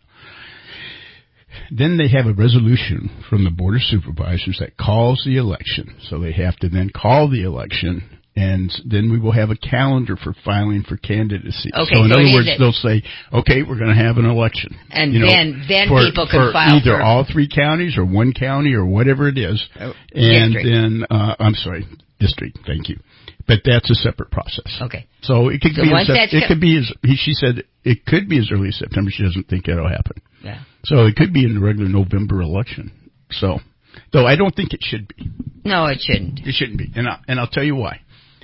then they have a resolution from the Board of Supervisors that calls the election. So they have to then call the election, and then we will have a calendar for filing for candidacy. Okay, so in so other it words, is they'll say, okay, we're going to have an election. And you know, then then for, people can for file either for all three counties or one county or whatever it is. Oh, and district. then, uh, I'm sorry, district, thank you. But that's a separate process. Okay. So it could So be, once in, that's it co- could be as, she said it could be as early as September. She doesn't think it'll happen. Yeah. So it could be in the regular November election. So, though I don't think it should be. No, it shouldn't. It shouldn't be. And, I, and I'll tell you why.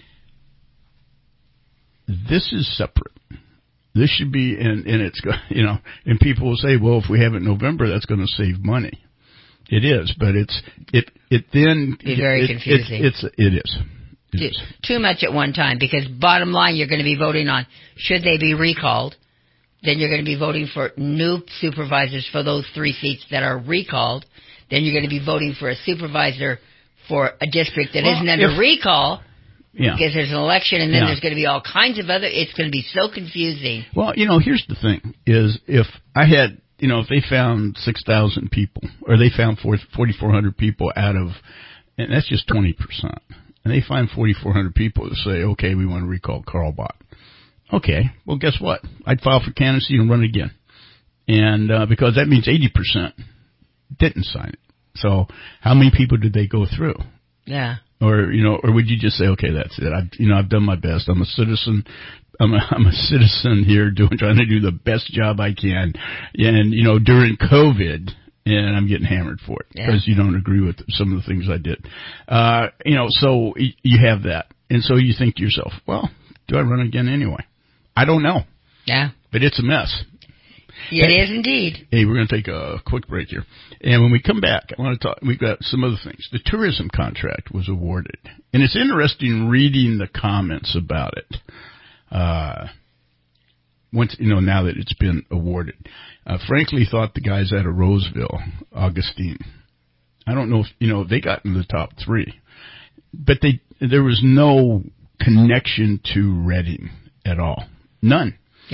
This is separate. This should be, and, and it's, you know, and people will say, well, if we have it in November, that's going to save money. It is, but it's, it, it then. Be very it, confusing. It, it's, it is. It Too, is. too much at one time, because bottom line, you're going to be voting on should they be recalled. Then you're going to be voting for new supervisors for those three seats that are recalled. Then you're going to be voting for a supervisor for a district that Well, isn't under if, recall. Yeah. Because there's an election, and then Yeah. there's going to be all kinds of other. It's going to be so confusing. Well, you know, here's the thing: is if I had, you know, if they found six thousand people, or they found forty-four hundred people out of, and that's just twenty percent, and they find forty-four hundred people to say, okay, we want to recall Carl Bott. Okay, well, guess what? I'd file for candidacy and run again, and uh, because that means eighty percent didn't sign it. So, how many people did they go through? Yeah. Or, you know, or would you just say, okay, that's it. I've, you know, I've done my best. I'm a citizen. I'm a, I'm a citizen here doing, trying to do the best job I can. And, you know, during COVID, and I'm getting hammered for it because Yeah. you don't agree with some of the things I did. Uh, you know, so y- you have that. And so you think to yourself, well, do I run again anyway? I don't know. Yeah. But it's a mess. It is indeed. Hey, we're going to take a quick break here. And when we come back, I want to talk, we've got some other things. The tourism contract was awarded. And it's interesting reading the comments about it. Uh, once, you know, now that it's been awarded. Uh, frankly thought the guys out of Roseville, Augustine, I don't know if, you know, they got in the top three. But they, there was no connection to Reading at all. None. Yeah.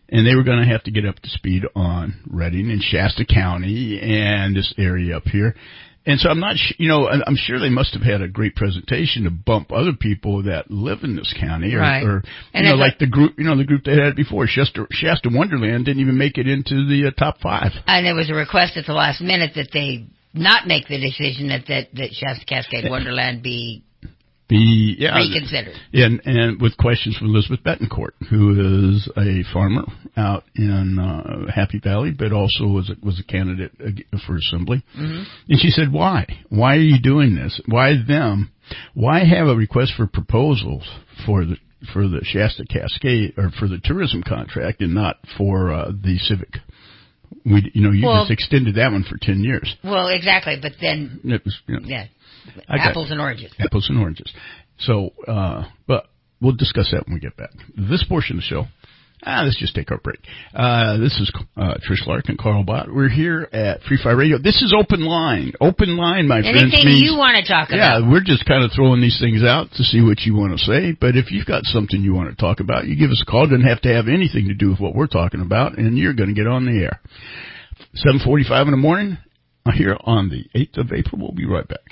and they were going to have to get up to speed on Redding and Shasta County and this area up here. And so I'm not, sh- you know, I'm sure they must have had a great presentation to bump other people that live in this county, or, right. or and you know, a, like the group, you know, the group they had before, Shasta, Shasta Wonderland didn't even make it into the uh, top five. And there was a request at the last minute that they not make the decision that that, that Shasta Cascade Wonderland be. Be yeah, reconsidered. And and with questions from Elizabeth Betancourt, who is a farmer out in uh, Happy Valley, but also was a, was a candidate for assembly. Mm-hmm. And she said, "Why? Why are you doing this? Why them? Why have a request for proposals for the for the Shasta Cascade or for the tourism contract and not for uh, the civic?" We, you know, you well, just extended that one for ten years. Well, exactly, but then it was, you know, yeah. I Apples got, and oranges. Apples and oranges. So, uh, but we'll discuss that when we get back. This portion of the show, ah, let's just take our break. Uh, this is uh, Trish Lark and Carl Bott. We're here at Free Fire Radio. This is open line. Open line, my Anything friends. Anything means, you want to talk yeah, about. Yeah, we're just kind of throwing these things out to see what you want to say. But if you've got something you want to talk about, you give us a call. It doesn't have to have anything to do with what we're talking about, and you're going to get on the air. seven forty-five in the morning here on the eighth of April. We'll be right back.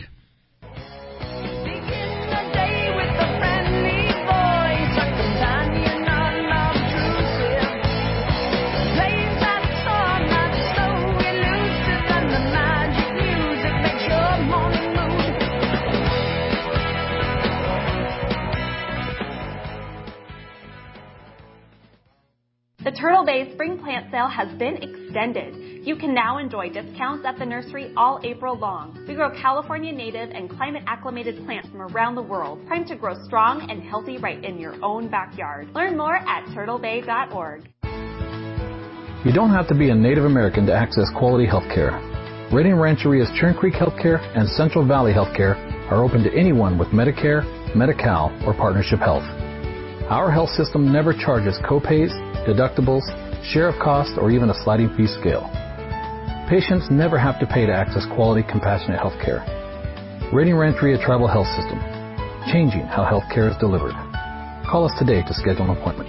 The Turtle Bay Spring Plant Sale has been extended. You can now enjoy discounts at the nursery all April long. We grow California native and climate acclimated plants from around the world, primed to grow strong and healthy right in your own backyard. Learn more at turtle bay dot org. You don't have to be a Native American to access quality health care. Redding Rancheria's Churn Creek Healthcare and Central Valley Healthcare are open to anyone with Medicare, Medi-Cal, or Partnership Health. Our health system never charges copays, deductibles, share of cost, or even a sliding fee scale. Patients never have to pay to access quality, compassionate health care. Redding Rancheria Tribal Health System, changing how health care is delivered. Call us today to schedule an appointment.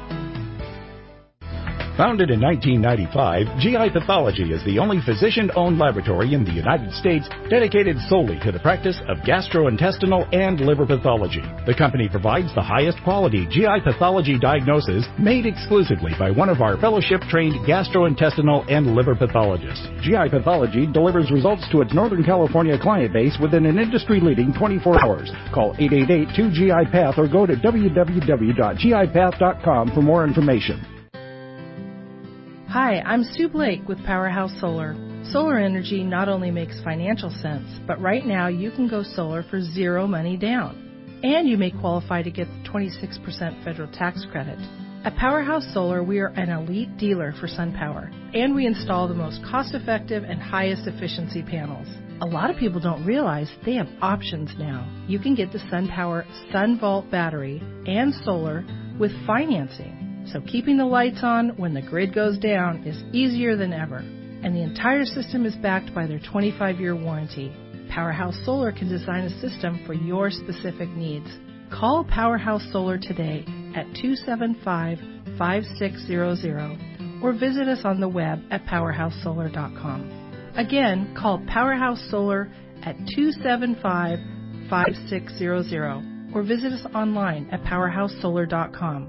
Founded in nineteen ninety-five, G I Pathology is the only physician-owned laboratory in the United States dedicated solely to the practice of gastrointestinal and liver pathology. The company provides the highest quality G I pathology diagnosis made exclusively by one of our fellowship-trained gastrointestinal and liver pathologists. G I Pathology delivers results to its Northern California client base within an industry-leading twenty-four hours. Call eight eight eight, two G I Path or go to w w w dot g i path dot com for more information. Hi, I'm Sue Blake with Powerhouse Solar. Solar energy not only makes financial sense, but right now you can go solar for zero money down. And you may qualify to get the twenty-six percent federal tax credit. At Powerhouse Solar, we are an elite dealer for SunPower, and we install the most cost-effective and highest efficiency panels. A lot of people don't realize they have options now. You can get the SunPower SunVault battery and solar with financing. So keeping the lights on when the grid goes down is easier than ever. And the entire system is backed by their twenty-five year warranty. Powerhouse Solar can design a system for your specific needs. Call Powerhouse Solar today at two seven five, five six zero zero or visit us on the web at powerhouse solar dot com. Again, call Powerhouse Solar at two seven five, five six zero zero or visit us online at powerhouse solar dot com.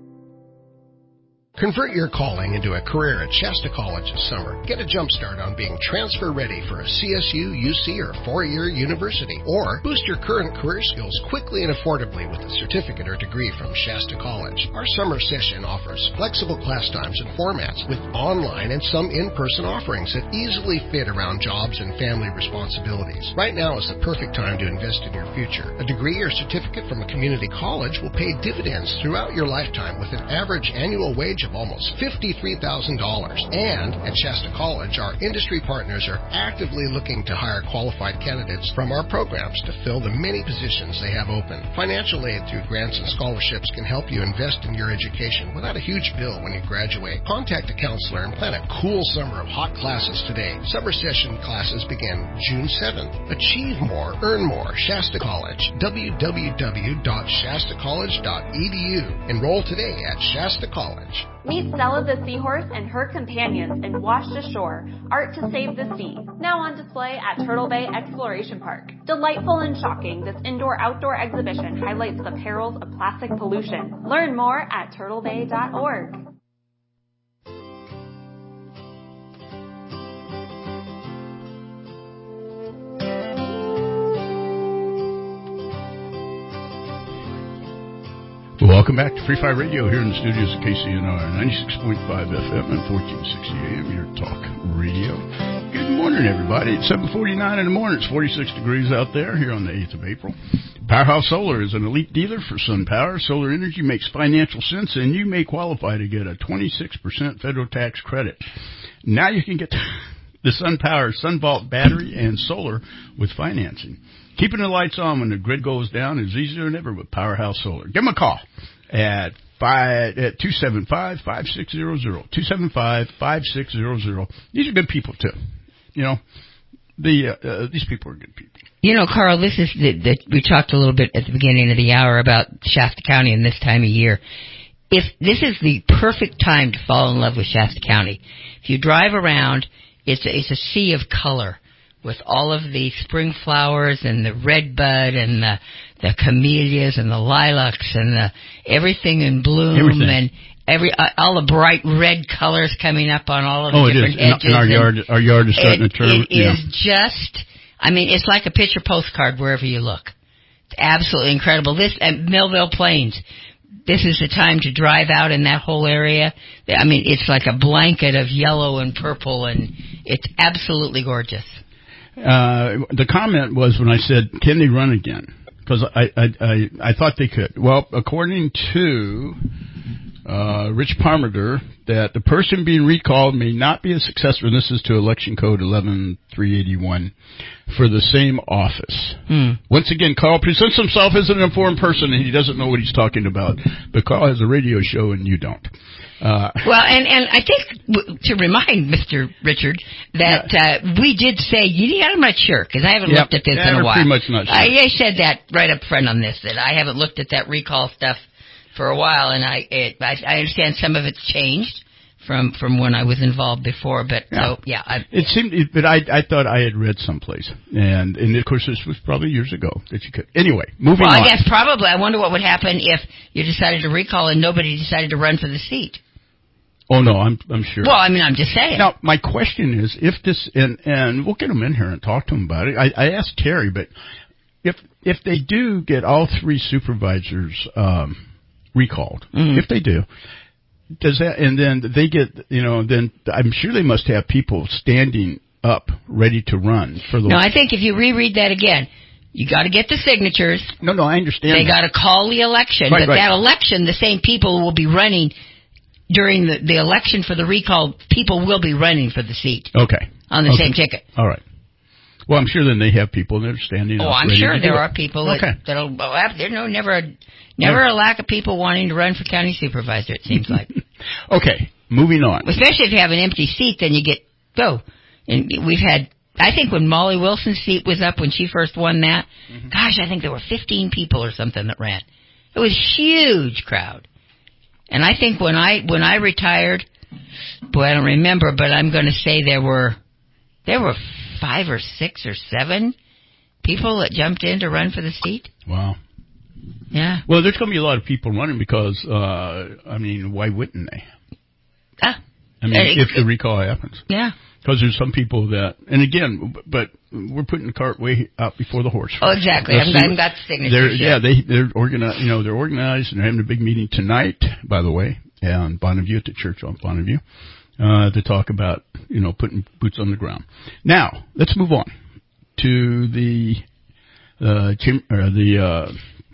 Convert your calling into a career at Shasta College this summer. Get a jump start on being transfer ready for a C S U, U C, or four-year university. Or boost your current career skills quickly and affordably with a certificate or degree from Shasta College. Our summer session offers flexible class times and formats with online and some in-person offerings that easily fit around jobs and family responsibilities. Right now is the perfect time to invest in your future. A degree or certificate from a community college will pay dividends throughout your lifetime with an average annual wage of almost fifty-three thousand dollars. And at Shasta College, our industry partners are actively looking to hire qualified candidates from our programs to fill the many positions they have open. Financial aid through grants and scholarships can help you invest in your education without a huge bill when you graduate. Contact a counselor and plan a cool summer of hot classes today. Summer session classes begin June seventh. Achieve more, earn more. Shasta College. w w w dot shasta college dot e d u. Enroll today at Shasta College. Meet Stella the Seahorse and her companions in Washed Ashore, Art to Save the Sea, now on display at Turtle Bay Exploration Park. Delightful and shocking, this indoor-outdoor exhibition highlights the perils of plastic pollution. Learn more at turtle bay dot org. Welcome back to Free Fire Radio here in the studios of K C N R, ninety-six point five F M and fourteen sixty A M, your talk radio. Good morning, everybody. It's seven forty-nine in the morning. It's forty-six degrees out there here on the eighth of April. Powerhouse Solar is an elite dealer for sun power. Solar energy makes financial sense, and you may qualify to get a twenty-six percent federal tax credit. Now you can get the Sun Power SunVault battery and solar with financing. Keeping the lights on when the grid goes down is easier than ever with Powerhouse Solar. Give them a call at five at two seven five, five six zero zero. two seven five, five six zero zero. These are good people too. You know, the uh, uh, these people are good people. You know, Carl, this is the, the we talked a little bit at the beginning of the hour about Shasta County and this time of year. If this is the perfect time to fall in love with Shasta County. If you drive around, it's a, it's a sea of color with all of the spring flowers and the red bud and the the camellias and the lilacs and the everything in bloom everything. and every uh, all the bright red colors coming up on all of the oh, different it is. edges. And our yard, our yard is starting it, to turn. It yeah. is just, I mean, it's like a picture postcard wherever you look. It's absolutely incredible. This at Millville Plains. This is the time to drive out in that whole area. I mean, it's like a blanket of yellow and purple, and it's absolutely gorgeous. Uh, the comment was when I said, can they run again? Because I, I, I, I thought they could. Well, according to uh, Rich Parmenter, that the person being recalled may not be a successor, and this is to Election Code eleven three eighty-one, for the same office. Hmm. Once again, Carl presents himself as an informed person, and he doesn't know what he's talking about. But Carl has a radio show, and you don't. Uh, well, and, and I think w- to remind Mister Richard that uh, we did say, you know, I'm not sure, because I haven't yep, looked at this yeah, in a we're while. pretty much not sure. I, I said that right up front on this, that I haven't looked at that recall stuff for a while, and I it, I, I understand some of it's changed from from when I was involved before, but yeah. so yeah, I, it seemed, but I I thought I had read someplace, and and of course this was probably years ago that you could. Anyway, moving well, on. I guess probably. I wonder what would happen if you decided to recall and nobody decided to run for the seat. Oh no, I'm I'm sure. Well, I mean, I'm just saying. Now, my question is, if this and and we'll get them in here and talk to them about it. I, I asked Terry, but if if they do get all three supervisors um, recalled, mm-hmm. if they do. Does that, and then they get, you know, then I'm sure they must have people standing up ready to run for the. No, I think if you reread that again, you got to get the signatures. No, no, I understand. They got to call the election, right, but right. that election, the same people will be running during the, the election for the recall. People will be running for the seat. Okay. On the okay. same ticket. All right. Well, I'm sure then they have people that are standing oh, up. Oh, I'm ready sure to there do are it. people okay. that, that'll. Oh, there's no never a never yeah. a lack of people wanting to run for county supervisor. It seems like. Okay, moving on. Especially if you have an empty seat, then you get go. And we've had. I think when Molly Wilson's seat was up when she first won that, mm-hmm. gosh, I think there were fifteen people or something that ran. It was a huge crowd. And I think when I when I retired, boy, I don't remember, but I'm going to say there were there were five or six or seven people that jumped in to run for the seat. Wow. Yeah. Well, there's going to be a lot of people running because, uh, I mean, why wouldn't they? Ah. I mean, uh, if the recall happens. Yeah. Because there's some people that, and again, but we're putting the cart way out before the horse. Oh, exactly. I've got, got signatures. Yeah, they they're organized. You know, they're organized, and they're having a big meeting tonight. By the way, on Bonneview at the church on Bonneview, uh, to talk about you know putting boots on the ground. Now let's move on to the uh, chim- or the uh,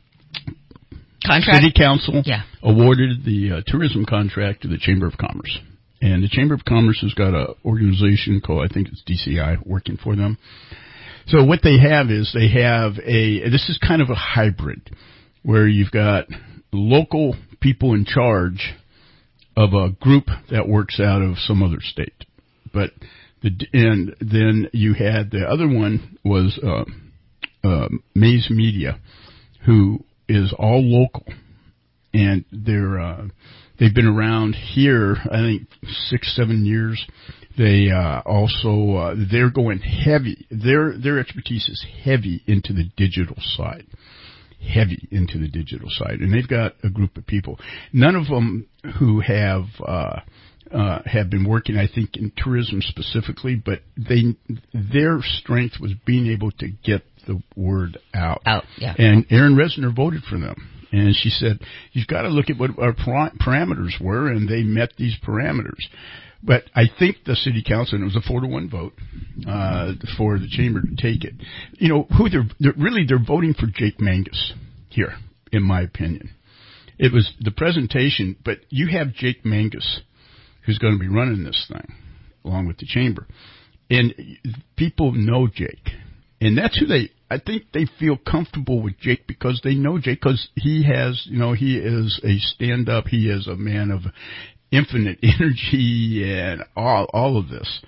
contract. City Council yeah. awarded the uh, tourism contract to the Chamber of Commerce. And the Chamber of Commerce has got an organization called, I think it's D C I, working for them. So what they have is they have a, this is kind of a hybrid, where you've got local people in charge of a group that works out of some other state. But, the and then you had, the other one was uh, uh, Maze Media, who is all local. And they're... Uh, They've been around here, I think, six, seven years. They uh, also uh, they're going heavy. Their their expertise is heavy into the digital side, heavy into the digital side, and they've got a group of people. None of them who have uh, uh, have been working, I think, in tourism specifically, but they their strength was being able to get the word out. Out, yeah. And Erin Resner voted for them. And she said, you've got to look at what our parameters were, and they met these parameters. But I think the city council, and it was a four to one vote uh, for the chamber to take it. You know, who they're, they're really they're voting for Jake Mangus here, in my opinion. It was the presentation, but you have Jake Mangus, who's going to be running this thing, along with the chamber. And people know Jake. And that's who they, I think they feel comfortable with Jake because they know Jake, because he has, you know, he is a stand-up, he is a man of infinite energy and all, all of this.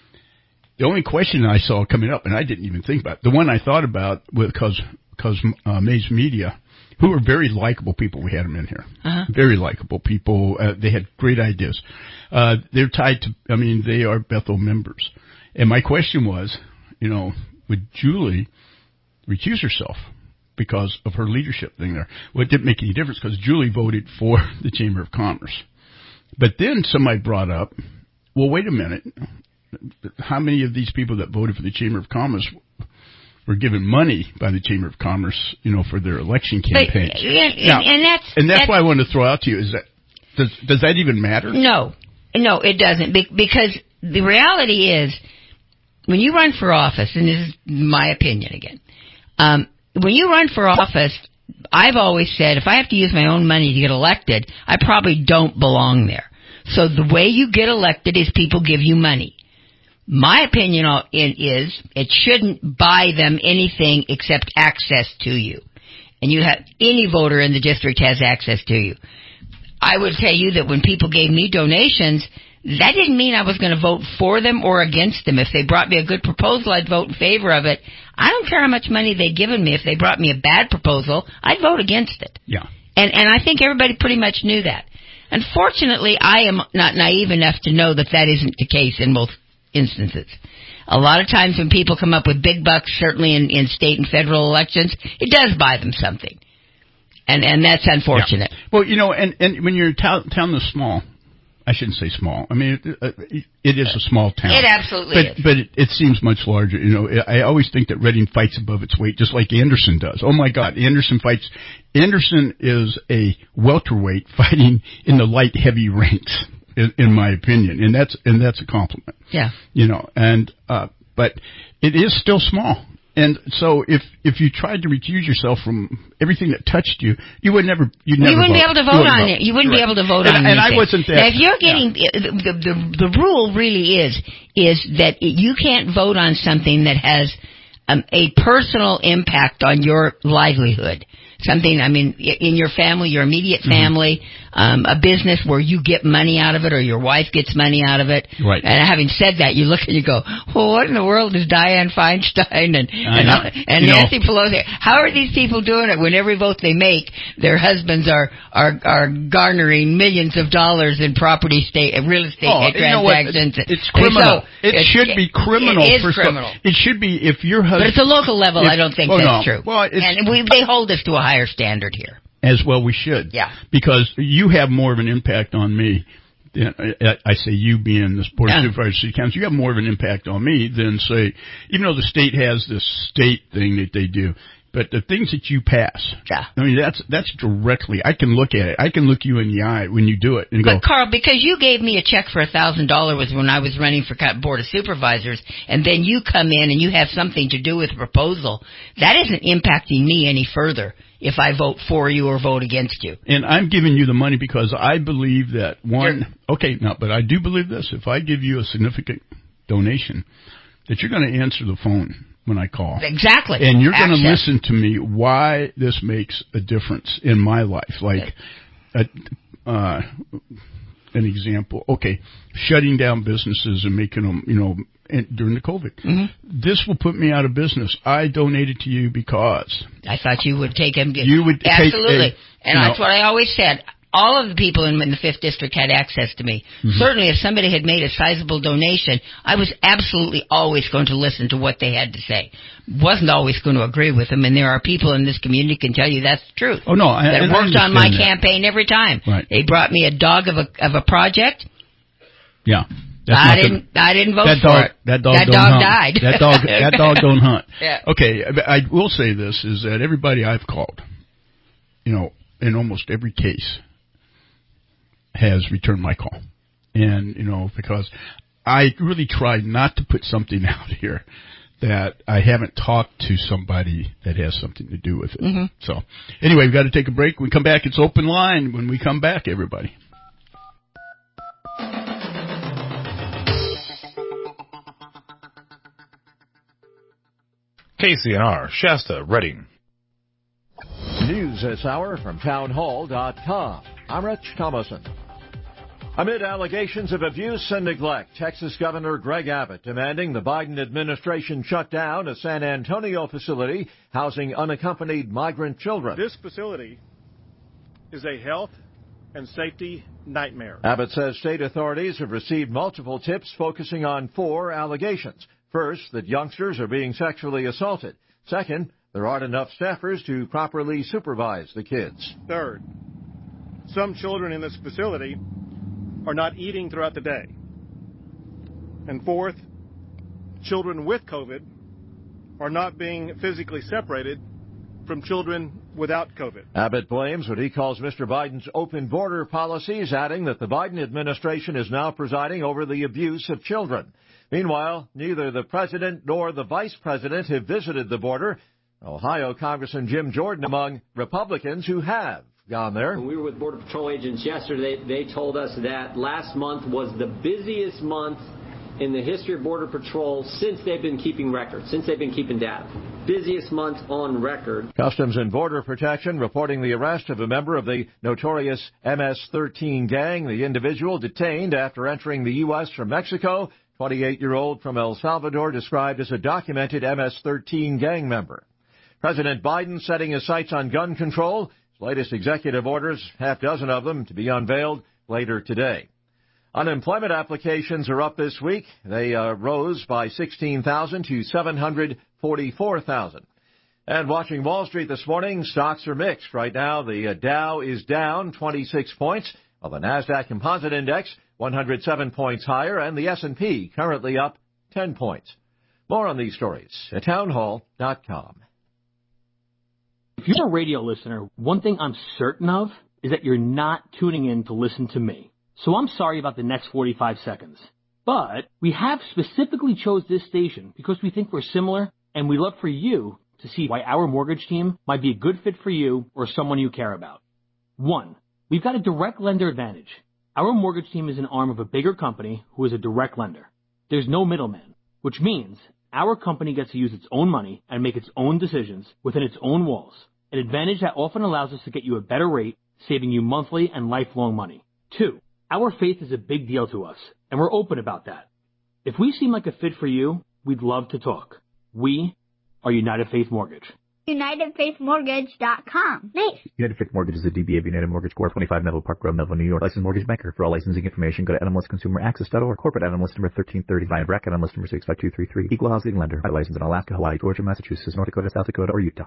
The only question I saw coming up, and I didn't even think about it, the one I thought about was because, because uh, Maze Media, who are very likable people, we had them in here, uh-huh. very likable people, uh, they had great ideas. Uh, they're tied to, I mean, they are Bethel members. And my question was, you know, would Julie recuse herself because of her leadership thing there? Well, it didn't make any difference because Julie voted for the Chamber of Commerce. But then somebody brought up, well, wait a minute. How many of these people that voted for the Chamber of Commerce were given money by the Chamber of Commerce, you know, for their election campaigns? But, and, now, and that's and that's, that's why I wanted to throw out to you is that does does that even matter? No, no, it doesn't, Be- because the reality is, when you run for office, and this is my opinion again, um, when you run for office, I've always said if I have to use my own money to get elected, I probably don't belong there. So the way you get elected is people give you money. My opinion is it shouldn't buy them anything except access to you. And you have any voter in the district has access to you. I would tell you that when people gave me donations, that didn't mean I was going to vote for them or against them. If they brought me a good proposal, I'd vote in favor of it. I don't care how much money they'd given me. If they brought me a bad proposal, I'd vote against it. Yeah. And and I think everybody pretty much knew that. Unfortunately, I am not naive enough to know that that isn't the case in most instances. A lot of times when people come up with big bucks, certainly in, in state and federal elections, it does buy them something. And and that's unfortunate. Yeah. Well, you know, and, and when your town, town is small, I shouldn't say small. I mean, it, it is a small town. It absolutely but, is. But it, it seems much larger. You know, I always think that Reading fights above its weight, just like Anderson does. Oh, my God, Anderson fights. Anderson is a welterweight fighting in the light heavy ranks, in, in my opinion, and that's and that's a compliment. Yeah. You know, and uh, but it is still small. And so, if if you tried to recuse yourself from everything that touched you, you would never, you'd never. You wouldn't vote. be able to vote you on vote. it. You wouldn't right. be able to vote and, on it. And I wasn't that. Now, if you're getting yeah. the, the the the rule really is is that you can't vote on something that has um, a personal impact on your livelihood. Something, I mean, in your family, your immediate family, mm-hmm. um, a business where you get money out of it or your wife gets money out of it. Right. And having said that, you look and you go, well, what in the world is Dianne Feinstein and and, know. and Nancy know. Pelosi? How are these people doing it when every vote they make, their husbands are are, are garnering millions of dollars in property state, real estate oh, transactions? You know what? It's, it's criminal. So, it, it should be criminal. It is for criminal. Some, it should be if your husband. But it's a local level. If, I don't think oh, that's no. true. Well, and we, they hold us to a higher standard here. As well we should. Yeah. Because you have more of an impact on me. Than, I say you being the Board of yeah. Supervisors City Council, you have more of an impact on me than, say, even though the state has this state thing that they do, but the things that you pass, yeah. I mean, that's that's directly, I can look at it. I can look you in the eye when you do it and but go. But, Carl, because you gave me a check for one thousand dollars when I was running for Board of Supervisors, and then you come in and you have something to do with a proposal, that isn't impacting me any further if I vote for you or vote against you. And I'm giving you the money because I believe that, one, you're, okay, no, but I do believe this. If I give you a significant donation, that you're going to answer the phone when I call. Exactly. And you're going to listen to me why this makes a difference in my life. Like, a, uh, an example, okay, shutting down businesses and making them, you know, during the COVID. Mm-hmm. This will put me out of business. I donated to you because. I thought you would take him. You would Absolutely. take a, and that's know, what I always said. all of the people in, in the fifth District had access to me. Mm-hmm. Certainly, if somebody had made a sizable donation, I was absolutely always going to listen to what they had to say. Wasn't always going to agree with them, and there are people in this community can tell you that's the truth. Oh, no, I, that and worked I on my that. campaign every time. Right. They brought me a dog of a of a project. Yeah. I didn't. The, I didn't vote that for dog, it. That dog, that don't dog hunt. died. That dog. That dog don't hunt. Yeah. Okay. I will say this is that everybody I've called, you know, in almost every case, has returned my call, and you know, because I really try not to put something out here that I haven't talked to somebody that has something to do with it. Mm-hmm. So, anyway, we've got to take a break. When we come back, it's open line. When we come back, everybody. K C N R, Shasta, Reading. News this hour from townhall dot com. I'm Rich Thomason. Amid allegations of abuse and neglect, Texas Governor Greg Abbott demanding the Biden administration shut down a San Antonio facility housing unaccompanied migrant children. This facility is a health and safety nightmare. Abbott says state authorities have received multiple tips focusing on four allegations. First, that youngsters are being sexually assaulted. Second, there aren't enough staffers to properly supervise the kids. Third, some children in this facility are not eating throughout the day. And fourth, children with COVID are not being physically separated from children without COVID. Abbott blames what he calls Mister Biden's open border policies, adding that the Biden administration is now presiding over the abuse of children. Meanwhile, neither the president nor the vice president have visited the border. Ohio Congressman Jim Jordan among Republicans who have gone there. When we were with Border Patrol agents yesterday, they told us that last month was the busiest month in the history of Border Patrol since they've been keeping records, since they've been keeping data. Busiest month on record. Customs and Border Protection reporting the arrest of a member of the notorious M S thirteen gang, the individual detained after entering the U S from Mexico. twenty-eight-year-old from El Salvador described as a documented M S thirteen gang member. President Biden setting his sights on gun control. His latest executive orders, half dozen of them, to be unveiled later today. Unemployment applications are up this week. They uh, rose by sixteen thousand to seven hundred forty-four thousand. And watching Wall Street this morning, stocks are mixed. Right now, the uh, Dow is down twenty-six points, while the NASDAQ Composite Index one hundred seven points higher, and the S and P currently up ten points. More on these stories at townhall dot com. If you're a radio listener, one thing I'm certain of is that you're not tuning in to listen to me. So I'm sorry about the next forty-five seconds. But we have specifically chose this station because we think we're similar, and we love for you to see why our mortgage team might be a good fit for you or someone you care about. One, we've got a direct lender advantage. Our mortgage team is an arm of a bigger company who is a direct lender. There's no middleman, which means our company gets to use its own money and make its own decisions within its own walls, an advantage that often allows us to get you a better rate, saving you monthly and lifelong money. Two, our faith is a big deal to us, and we're open about that. If we seem like a fit for you, we'd love to talk. We are United Faith Mortgage. United Faith Mortgage dot com. Nice. United Faith Mortgage is a D B A of United Mortgage Corp, twenty-five Melville Park Road, Melville, New York. Licensed mortgage banker. For all licensing information, go to N M L S Consumer Access dot org. Corporate N M L S number thirteen thirty. Client bracket N M L S number six five two three three. Equal housing lender. Licensed in Alaska, Hawaii, Georgia, Massachusetts, North Dakota, South Dakota, or Utah.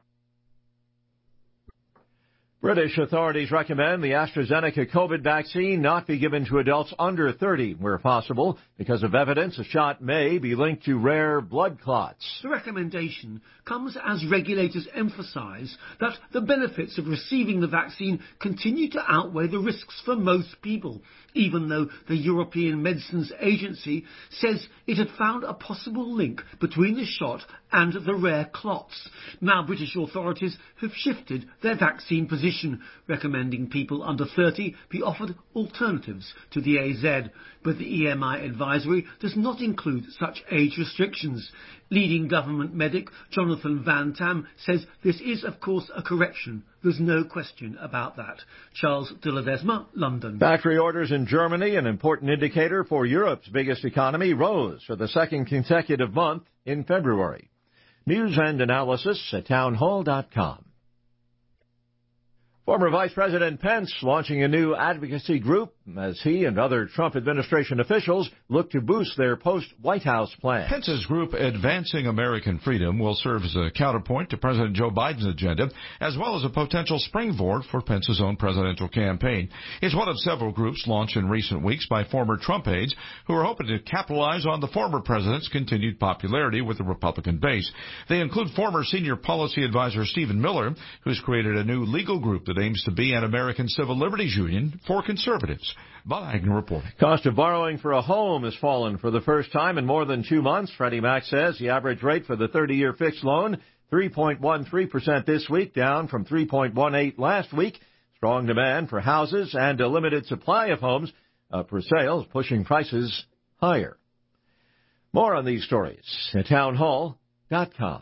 British authorities recommend the AstraZeneca COVID vaccine not be given to adults under thirty where possible because of evidence a shot may be linked to rare blood clots. The recommendation comes as regulators emphasize that the benefits of receiving the vaccine continue to outweigh the risks for most people, even though the European Medicines Agency says it had found a possible link between the shot and the rare clots. Now British authorities have shifted their vaccine position, recommending people under thirty be offered alternatives to the A Z, but the E M I advisory does not include such age restrictions. Leading government medic Jonathan Van Tam says this is of course a correction. There's no question about that. Charles de Ledesma, London. Factory orders in Germany, an important indicator for Europe's biggest economy, rose for the second consecutive month in February. News and analysis at townhall dot com. Former Vice President Pence launching a new advocacy group as he and other Trump administration officials look to boost their post-White House plan. Pence's group Advancing American Freedom will serve as a counterpoint to President Joe Biden's agenda, as well as a potential springboard for Pence's own presidential campaign. It's one of several groups launched in recent weeks by former Trump aides who are hoping to capitalize on the former president's continued popularity with the Republican base. They include former senior policy advisor Stephen Miller, who's created a new legal group that aims to be an American civil liberties union for conservatives. Bob Agnew reporting. Cost of borrowing for a home has fallen for the first time in more than two months. Freddie Mac says the average rate for the thirty-year fixed loan, three point one three percent this week, down from three point one eight last week. Strong demand for houses and a limited supply of homes uh, for sale is pushing prices higher. More on these stories at town hall dot com.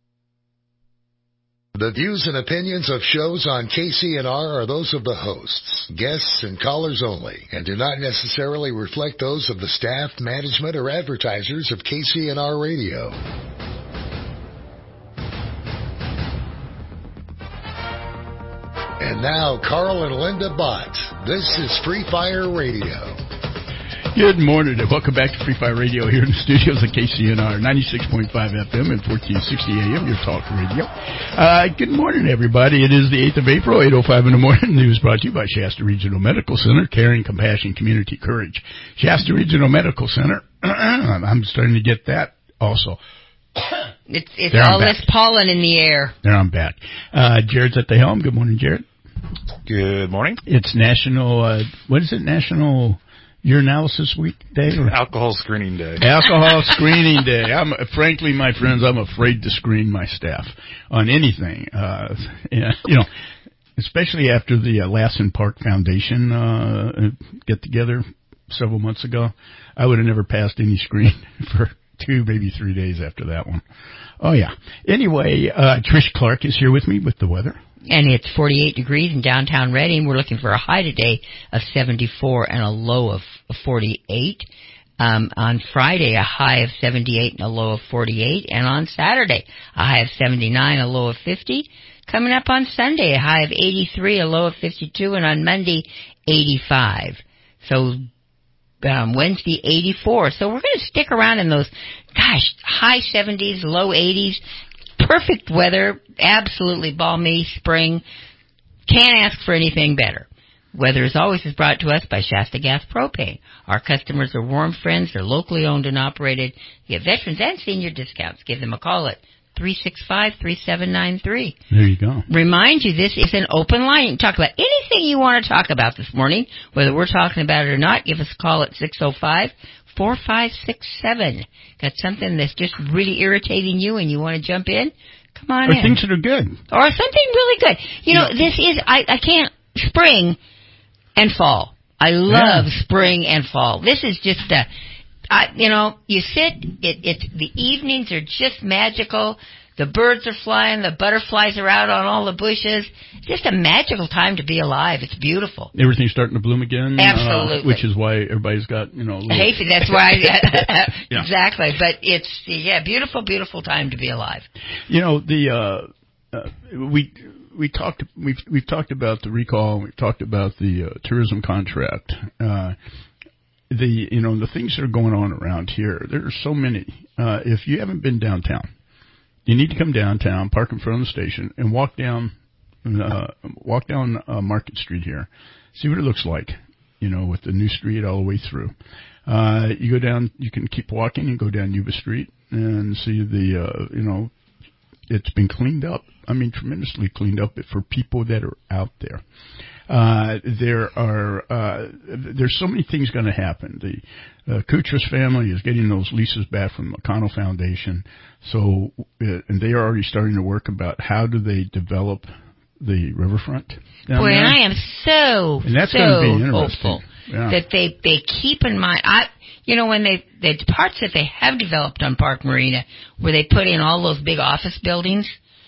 The views and opinions of shows on K C N R are those of the hosts, guests, and callers only, and do not necessarily reflect those of the staff, management, or advertisers of K C N R Radio. And now, Carl and Linda Bott. This is Free Fire Radio. Good morning and welcome back to Free Fire Radio here in the studios of K C N R ninety-six point five F M and fourteen sixty A M, your talk radio. Uh, good morning, everybody. It is the eighth of April, eight oh five in the morning. News brought to you by Shasta Regional Medical Center, caring, compassion, community, courage. Shasta Regional Medical Center. I'm starting to get that also. It's, it's there all this pollen in the air. There I'm back. Uh, Jared's at the helm. Good morning, Jared. Good morning. It's National, uh, what is it, National Urinalysis Week Day? Or? Alcohol Screening Day. Alcohol Screening Day. I'm frankly, my friends, I'm afraid to screen my staff on anything. Uh, you know, especially after the uh, Lassen Park Foundation uh, get together several months ago. I would have never passed any screen for two, maybe three days after that one. Oh yeah. Anyway, uh, Trish Clark is here with me with the weather. And it's forty-eight degrees in downtown Reading. We're looking for a high today of seventy-four and a low of forty-eight. Um, on Friday, a high of seventy-eight and a low of forty-eight. And on Saturday, a high of seventy-nine, a low of fifty. Coming up on Sunday, a high of eighty-three, a low of fifty-two. And on Monday, eighty-five. So um, Wednesday, eighty-four. So we're going to stick around in those, gosh, high seventies, low eighties. Perfect weather, absolutely balmy spring. Can't ask for anything better. Weather, as always, is brought to us by Shasta Gas Propane. Our customers are warm friends. They're locally owned and operated. You get veterans and senior discounts. Give them a call at three six five, three seven nine three. There you go. Remind you, this is an open line. You can talk about anything you want to talk about this morning, whether we're talking about it or not. Give us a call at six oh five, four five six seven. Got something that's just really irritating you and you want to jump in? Come on or in. Or things that are good. Or something really good. You know, yeah. this is, I, I can't, spring and fall. I love yeah. spring and fall. This is just a, I, you know, you sit, it, it's, the evenings are just magical. The birds are flying, the butterflies are out on all the bushes. It's just a magical time to be alive. It's beautiful. Everything's starting to bloom again. Absolutely. Uh, which is why everybody's got, you know, little... Hey, that's why, yeah. exactly. But it's, yeah, beautiful, beautiful time to be alive. You know, the, uh, uh we, we talked, we've, we've talked about the recall, we've talked about the uh, tourism contract, uh, the, you know, the things that are going on around here. There are so many. Uh, if you haven't been downtown, you need to come downtown, park in front of the station, and walk down, uh, walk down uh, Market Street here. See what it looks like, you know, with the new street all the way through. Uh, you go down, you can keep walking and go down Yuba Street and see the, uh, you know, it's been cleaned up. I mean, tremendously cleaned up for people that are out there. Uh, there are, uh, there's so many things going to happen. The, uh, Kutras family is getting those leases back from the McConnell Foundation. So, uh, and they are already starting to work about how do they develop the riverfront. Boy, and I am so, and that's so going to be interesting. hopeful yeah. that they, they keep in mind, I, you know, when they, the parts that they have developed on Park Marina, where they put in all those big office buildings,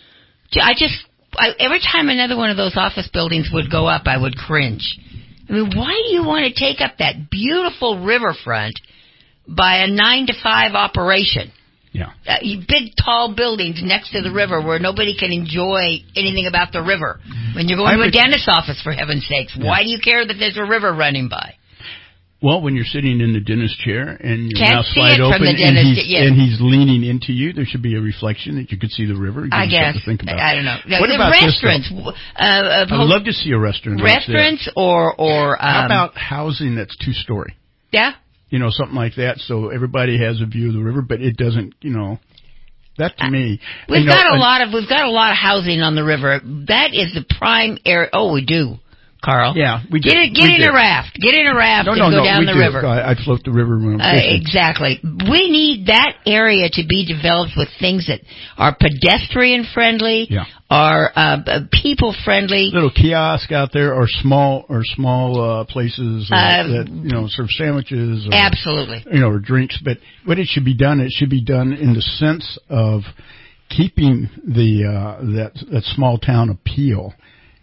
I just, I, every time another one of those office buildings would go up, I would cringe. I mean, why do you want to take up that beautiful riverfront by a nine to five operation? Yeah. Uh, big, tall buildings next to the river where nobody can enjoy anything about the river. When you're going I to a would, dentist's office, for heaven's sakes, yeah. why do you care that there's a river running by? Well, when you're sitting in the dentist chair and your Can't mouth slide open and he's, yes. and he's leaning into you, there should be a reflection that you could see the river. I guess. To think about. I don't know. What the about restaurants? This, uh, uh, I'd love to see a restaurant. Restaurants like or or um, how about housing that's two story? Yeah. You know, something like that, so everybody has a view of the river, but it doesn't. You know, that to me. We've you know, got a lot of we've got a lot of housing on the river. That is the prime area. Oh, we do. Carl. Yeah, we get did. Get we in did. a raft. Get in a raft no, and no, go no, down we the do. river. I'd float the river when I'm uh, Exactly. We need that area to be developed with things that are pedestrian friendly, yeah. are uh, people friendly. Little kiosk out there, or small, or small uh, places uh, uh, that you know serve sandwiches. Or, absolutely. You know, or drinks. But what it should be done, it should be done in the sense of keeping the uh, that that small town appeal.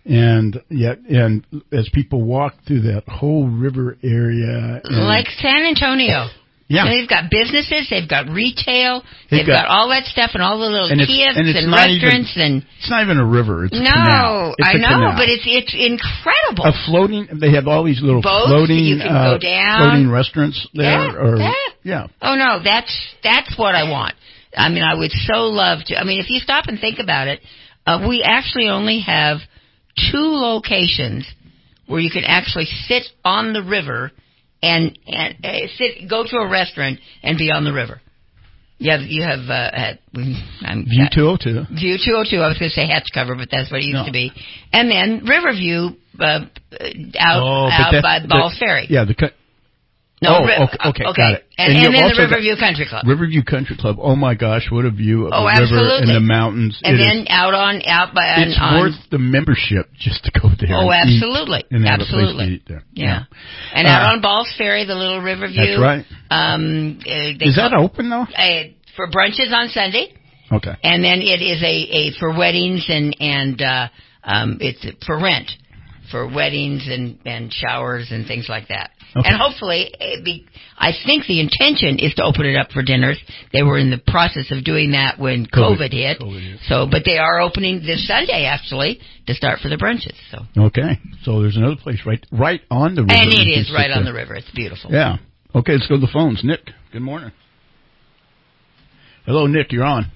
And yet, and as people walk through that whole river area, like San Antonio, yeah, they've got businesses, they've got retail, they've, they've got, got all that stuff, and all the little and kiosks and, and restaurants, even, and it's not even a river; it's no, a canal. It's I a know, canal. but it's it's incredible. A floating, they have all these little boats floating, you can uh, go down. floating restaurants there, yeah, or yeah. yeah. Oh no, that's that's what I want. I mean, I would so love to. I mean, if you stop and think about it, uh, we actually only have two locations where you can actually sit on the river and and uh, sit, go to a restaurant and be on the river. You have you have uh, had, I'm, View two oh two. View two oh two. I was going to say Hatch Cover, but that's what it used no. to be. And then Riverview uh, out oh, out by the Balls Ferry. Yeah, the. No, oh, ri- okay, okay, okay. got it. And, and, and then the Riverview Country Club. Riverview Country Club. Oh my gosh, what a view of oh, the absolutely. river and the mountains! And it then is, out on out by. It's on, worth the membership just to go there. Oh, and absolutely, eat and have absolutely. A place to eat there. Yeah, yeah. and uh, out on Balls Ferry, the little Riverview. That's right. Um, uh, is that open though? Uh, for brunches on Sunday. Okay. And then it is a, a for weddings and and uh, um, it's for rent for weddings and, and showers and things like that. Okay. And hopefully, it be, I think the intention is to open it up for dinners. They were in the process of doing that when COVID, COVID, hit. COVID hit. So, but they are opening this Sunday actually to start for the brunches. So. Okay. So there's another place right right on the river. And it is right on the river. It's beautiful. Yeah. Okay. Let's go to the phones. Nick. Good morning. Hello, Nick. You're on.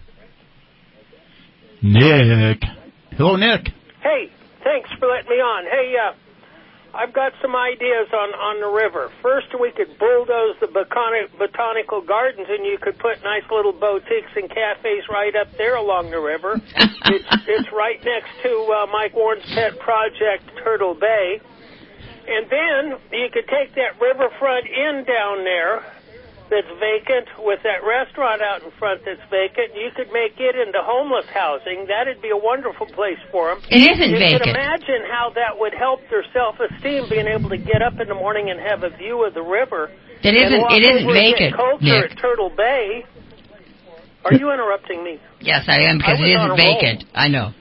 Nick. Hello, Nick. Hey. Thanks for letting me on. Hey, uh, I've got some ideas on, on the river. First, we could bulldoze the botanic, botanical gardens, and you could put nice little boutiques and cafes right up there along the river. it's, it's right next to uh, Mike Warren's pet project, Turtle Bay. And then you could take that riverfront inn down there that's vacant with that restaurant out in front that's vacant. You could make it into homeless housing. That'd be a wonderful place for them. It isn't you vacant. You can imagine how that would help their self-esteem, being able to get up in the morning and have a view of the river. It isn't. It isn't vacant, culture Nick. At Turtle Bay. Are you interrupting me? Yes, I am, because I it isn't vacant. Roll. I know.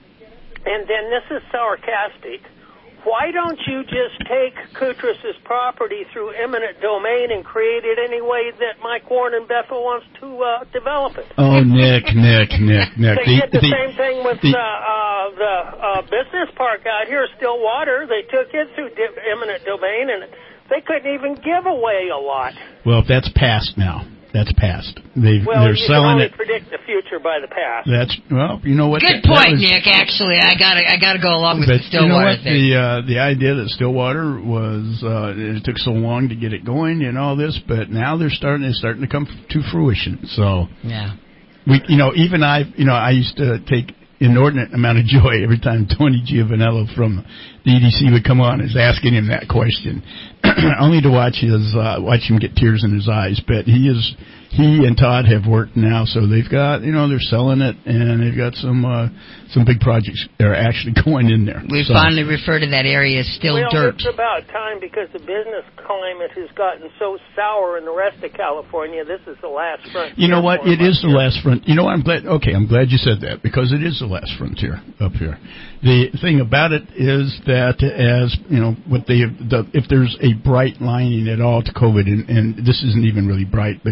And then this is sarcastic. Why don't you just take Koutras' property through eminent domain and create it any way that Mike Warren and Bethel wants to uh, develop it? Oh, Nick, Nick, Nick, Nick. They the, did the, the same thing with the, uh, uh, the uh, business park out here, Stillwater. They took it through di- eminent domain, and they couldn't even give away a lot. Well, that's past now. That's past. They've, well, they're you selling can only it. predict the future by the past. That's well, you know what? Good that, point, that was, Nick. Actually, I got I got to go along with but the Stillwater you know what? thing. The uh, the idea that Stillwater was uh, it took so long to get it going and all this, but now they're starting it's starting to come to fruition. So yeah, we you know even I you know I used to take inordinate amount of joy every time Tony Giovanello from the E D C would come on and is asking him that question, only to watch his uh, watch him get tears in his eyes. But he is he and Todd have worked now, so they've got you know they're selling it and they've got some uh, some big projects that are actually going in there. We so. finally refer to that area as still well, dirt. It's about time because the business climate has gotten so sour in the rest of California. This is the last frontier. You know what? It is the here. last front. You know what? I'm glad. Okay, I'm glad you said that because it is the last frontier up here. The thing about it is that as you know, what they the, if there's a bright lining at all to COVID, and, and this isn't even really bright, but it's bright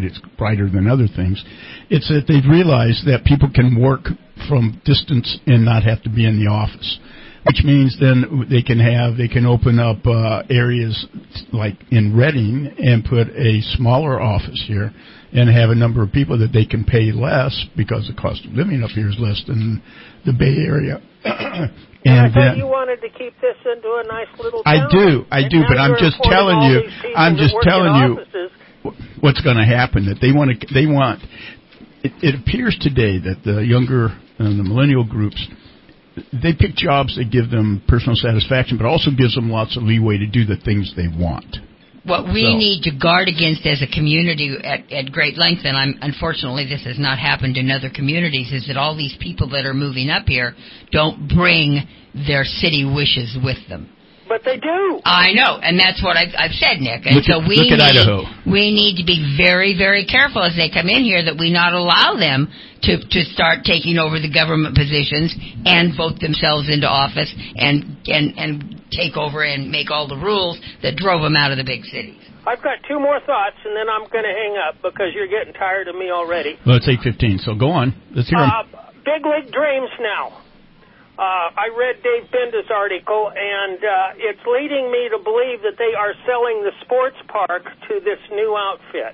brighter than other things. It's that they've realized that people can work from distance and not have to be in the office, which means then they can have, they can open up uh, areas like in Reading and put a smaller office here and have a number of people that they can pay less because the cost of living up here is less than the Bay Area. And I And thought then, you wanted to keep this into a nice little I town. do, I And do, now but I'm you're just appointing telling all you, these people I'm that just work in telling you offices. what's going to happen. That they want to, they want. It, it appears today that the younger and the millennial groups, they pick jobs that give them personal satisfaction, but also gives them lots of leeway to do the things they want. What we So. need to guard against as a community at, at great length, and I'm, unfortunately this has not happened in other communities, is that all these people that are moving up here don't bring their city wishes with them. But they do. I know, and that's what I've, I've said, Nick. And Look so at- we look at need, Idaho. we need to be very, very careful as they come in here that we not allow them to, to start taking over the government positions and vote themselves into office and, and, and take over and make all the rules that drove them out of the big cities. I've got two more thoughts, and then I'm going to hang up because you're getting tired of me already. Well, it's eight fifteen, so go on. Let's hear 'em. Uh, Big League Dreams now. Uh, I read Dave Binda's article, and uh, it's leading me to believe that they are selling the sports park to this new outfit.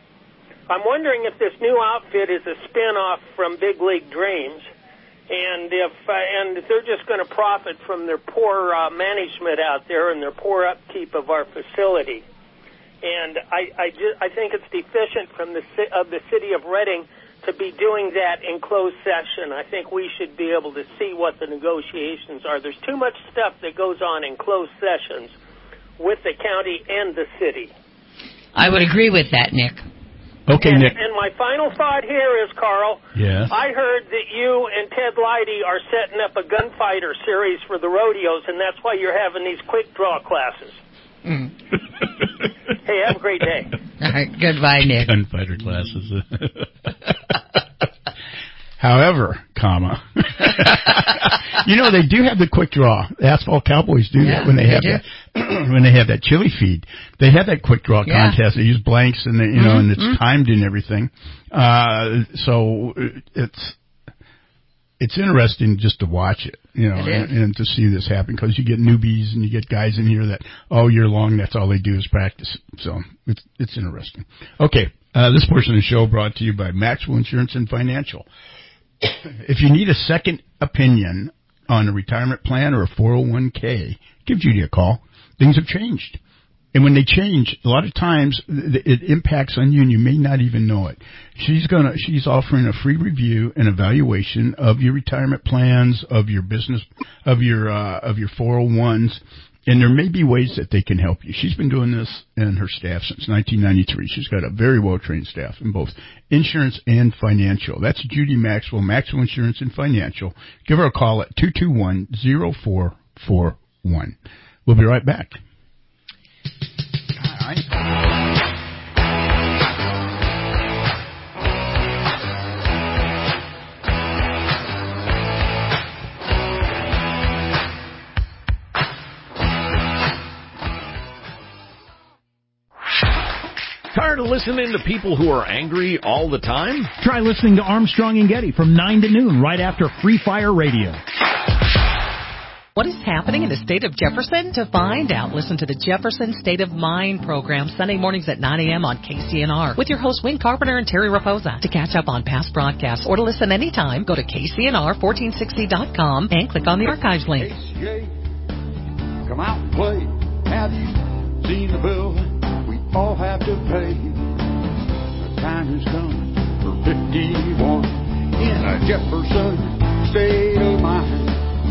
I'm wondering if this new outfit is a spin-off from Big League Dreams, and if uh, and if they're just going to profit from their poor uh, management out there and their poor upkeep of our facility. And I I, just, I think it's deficient from the of the city of Reading to be doing that in closed session. I think we should be able to see what the negotiations are. There's too much stuff that goes on in closed sessions with the county and the city. I would agree with that, Nick. Okay, and, Nick. And my final thought here is, Carl, Yes. I heard that you and Ted Leidy are setting up a gunfighter series for the rodeos, and that's why you're having these quick draw classes. Mm. Hey, have a great day. All right, goodbye, Nick. Gunfighter classes. However, comma, you know they do have the quick draw. The Asphalt Cowboys do Yeah, that when they, they have do. that when they have that chili feed. They have that quick draw Yeah. contest. They use blanks and they, you know, Mhm, and it's mhm. timed and everything. Uh, so it's it's interesting just to watch it, you know, It and, is. and to see this happen because you get newbies and you get guys in here that all year long that's all they do is practice. So it's it's interesting. Okay, uh, this portion of the show brought to you by Maxwell Insurance and Financial. If you need a second opinion on a retirement plan or a four oh one k, give Judy a call. Things have changed. And when they change, a lot of times th- it impacts on you and you may not even know it. She's gonna, she's offering a free review and evaluation of your retirement plans, of your business, of your, uh, of your four oh ones. And there may be ways that they can help you. She's been doing this and her staff since nineteen ninety-three. She's got a very well-trained staff in both insurance and financial. That's Judy Maxwell, Maxwell Insurance and Financial. Give her a call at two two one, oh four four one. We'll be right back. Tired of listening to people who are angry all the time? Try listening to Armstrong and Getty from nine to noon right after Free Fire Radio. What is happening in the state of Jefferson? To find out, listen to the Jefferson State of Mind program Sunday mornings at nine a.m. on K C N R with your hosts Wayne Carpenter and Terry Raposa. To catch up on past broadcasts or to listen anytime, go to K C N R fourteen sixty dot com and click on the archives link. Come out and play. Have you seen the bill we all have to pay? The time has come for fifty-one in a Jefferson State of Mind.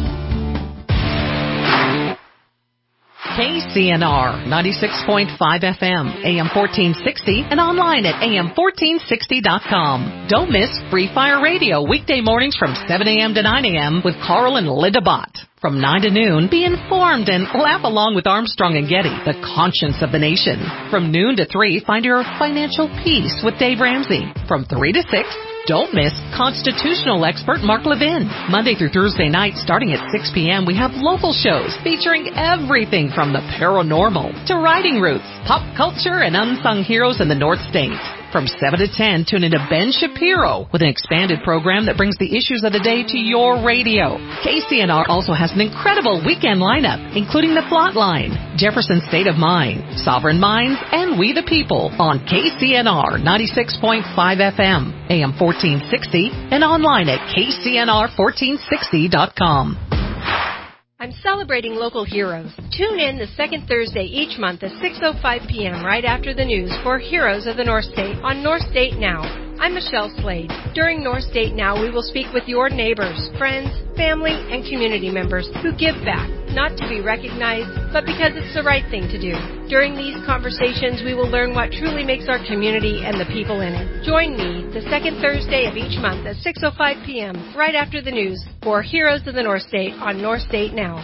K C N R ninety-six point five F M, A M fourteen sixty, and online at A M fourteen sixty dot com. Don't miss Free Fire Radio weekday mornings from seven a.m. to nine a.m. with Carl and Linda Bott. From nine to noon, be informed and laugh along with Armstrong and Getty, the conscience of the nation. From noon to three, find your financial peace with Dave Ramsey. From three to six, don't miss constitutional expert Mark Levin. Monday through Thursday night, starting at six p.m., we have local shows featuring everything from the paranormal to riding routes, pop culture, and unsung heroes in the North States. From seven to ten, tune into Ben Shapiro with an expanded program that brings the issues of the day to your radio. K C N R also has an incredible weekend lineup, including The Plot Line, Jefferson State of Mind, Sovereign Minds, and We the People on K C N R ninety-six point five F M, A M fourteen sixty, and online at K C N R fourteen sixty dot com. I'm celebrating local heroes. Tune in the second Thursday each month at six oh five p.m. right after the news for Heroes of the North State on North State Now. I'm Michelle Slade. During North State Now, we will speak with your neighbors, friends, family, and community members who give back, not to be recognized, but because it's the right thing to do. During these conversations, we will learn what truly makes our community and the people in it. Join me the second Thursday of each month at six oh five p.m. right after the news for Heroes of the North State on North State Now.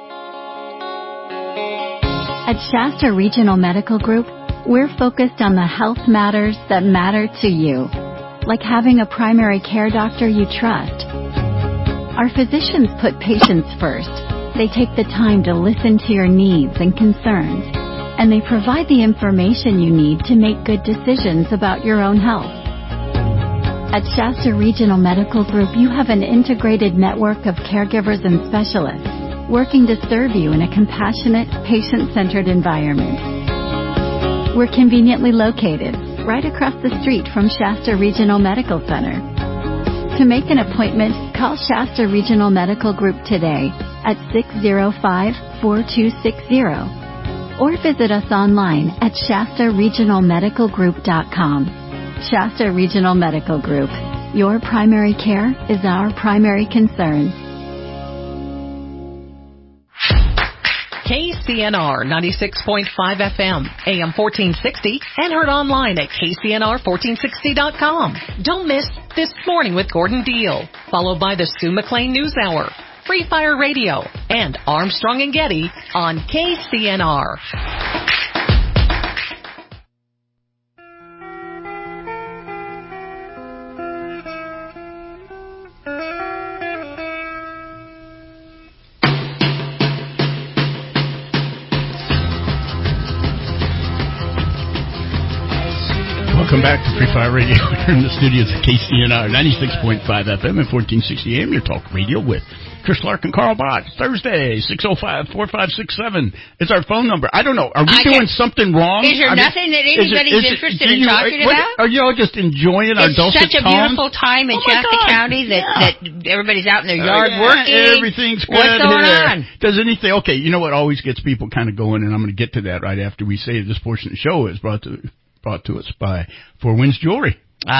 At Shasta Regional Medical Group, we're focused on the health matters that matter to you, like having a primary care doctor you trust. Our physicians put patients first. They take the time to listen to your needs and concerns, and they provide the information you need to make good decisions about your own health. At Shasta Regional Medical Group, you have an integrated network of caregivers and specialists working to serve you in a compassionate, patient-centered environment. We're conveniently located right across the street from Shasta Regional Medical Center. To make an appointment, call Shasta Regional Medical Group today at six oh five, four two six zero or visit us online at shasta regional medical group dot com. Shasta Regional Medical Group. Your primary care is our primary concern. K C N R ninety-six point five F M, A M fourteen sixty, and heard online at K C N R fourteen sixty dot com. Don't miss This Morning with Gordon Deal, followed by the Sue McLean News Hour, Free Fire Radio, and Armstrong and Getty on K C N R. Welcome back to Free Fire Radio. Here in the studios at K C N R ninety-six point five F M and fourteen sixty A M. Your talk radio with Chris Lark and Carl Bott. Thursday, six oh five, four five six seven. It's our phone number. I don't know. Are we I doing something wrong? Is there I nothing mean, that anybody's is it, is interested it, in you, talking what, about? Are you all just enjoying our it's dulcet tones? It's such a beautiful time in oh Shasta God. County that, yeah. that everybody's out in their yard uh, yeah, working. Everything's good. What's going here. on? Does anything, okay, you know what always gets people kind of going, and I'm going to get to that right after we say this portion of the show is brought to brought to us by Four Winds Jewelry.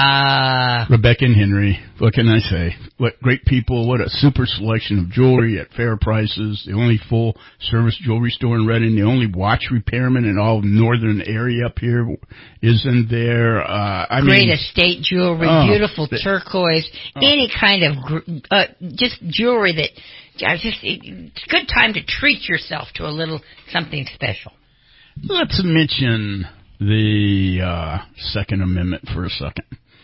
Ah. Uh, Rebecca and Henry. What can I say? What great people. What a super selection of jewelry at fair prices. The only full service jewelry store in Redding. The only watch repairman in all northern area up here is in there. Uh, I Great mean, estate jewelry, oh, beautiful the, turquoise, oh. any kind of, uh, just jewelry that, uh, just, it's a good time to treat yourself to a little something special. Let's mention the uh, Second Amendment for a second.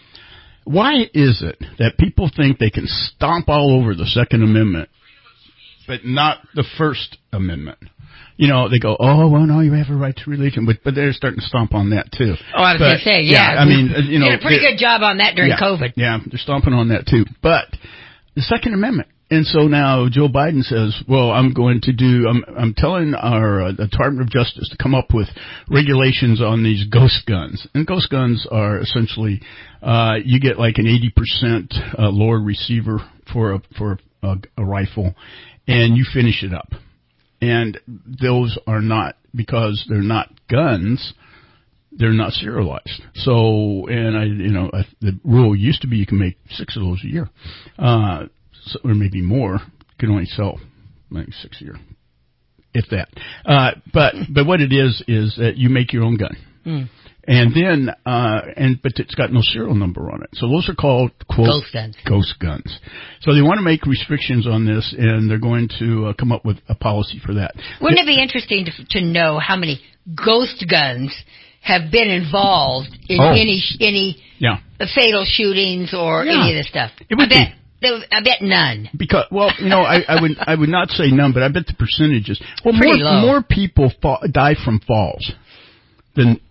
Why is it that people think they can stomp all over the Second Amendment, but not the First Amendment? You know, they go, oh, well, no, you have a right to religion, but but they're starting to stomp on that, too. Oh, I was going to say, yeah. yeah. I mean, you know. Did a pretty good job on that during yeah, COVID. Yeah, they're stomping on that, too. But the Second Amendment. And so now Joe Biden says, well, I'm going to do, I'm, I'm telling our uh, Department of Justice to come up with regulations on these ghost guns. And ghost guns are essentially, uh, you get like an eighty percent uh, lower receiver for a, for a, a rifle, and you finish it up. And those are not, because they're not guns, they're not serialized. So, and I, you know, I, the rule used to be you can make six of those a year. Uh, So, or maybe more, can only sell maybe six a year, if that. Uh, but but what it is is that you make your own gun, mm. and then uh, and but it's got no serial number on it. So those are called quote ghost guns. Ghost guns. So they want to make restrictions on this, and they're going to uh, come up with a policy for that. Wouldn't it be interesting to, to know how many ghost guns have been involved in oh. any any yeah. fatal shootings or yeah. any of this stuff? It would I bet, be. I bet none. Because, well, you know, I, I would I would not say none, but I bet the percentages. Well, Pretty more low. more people fall, die from falls than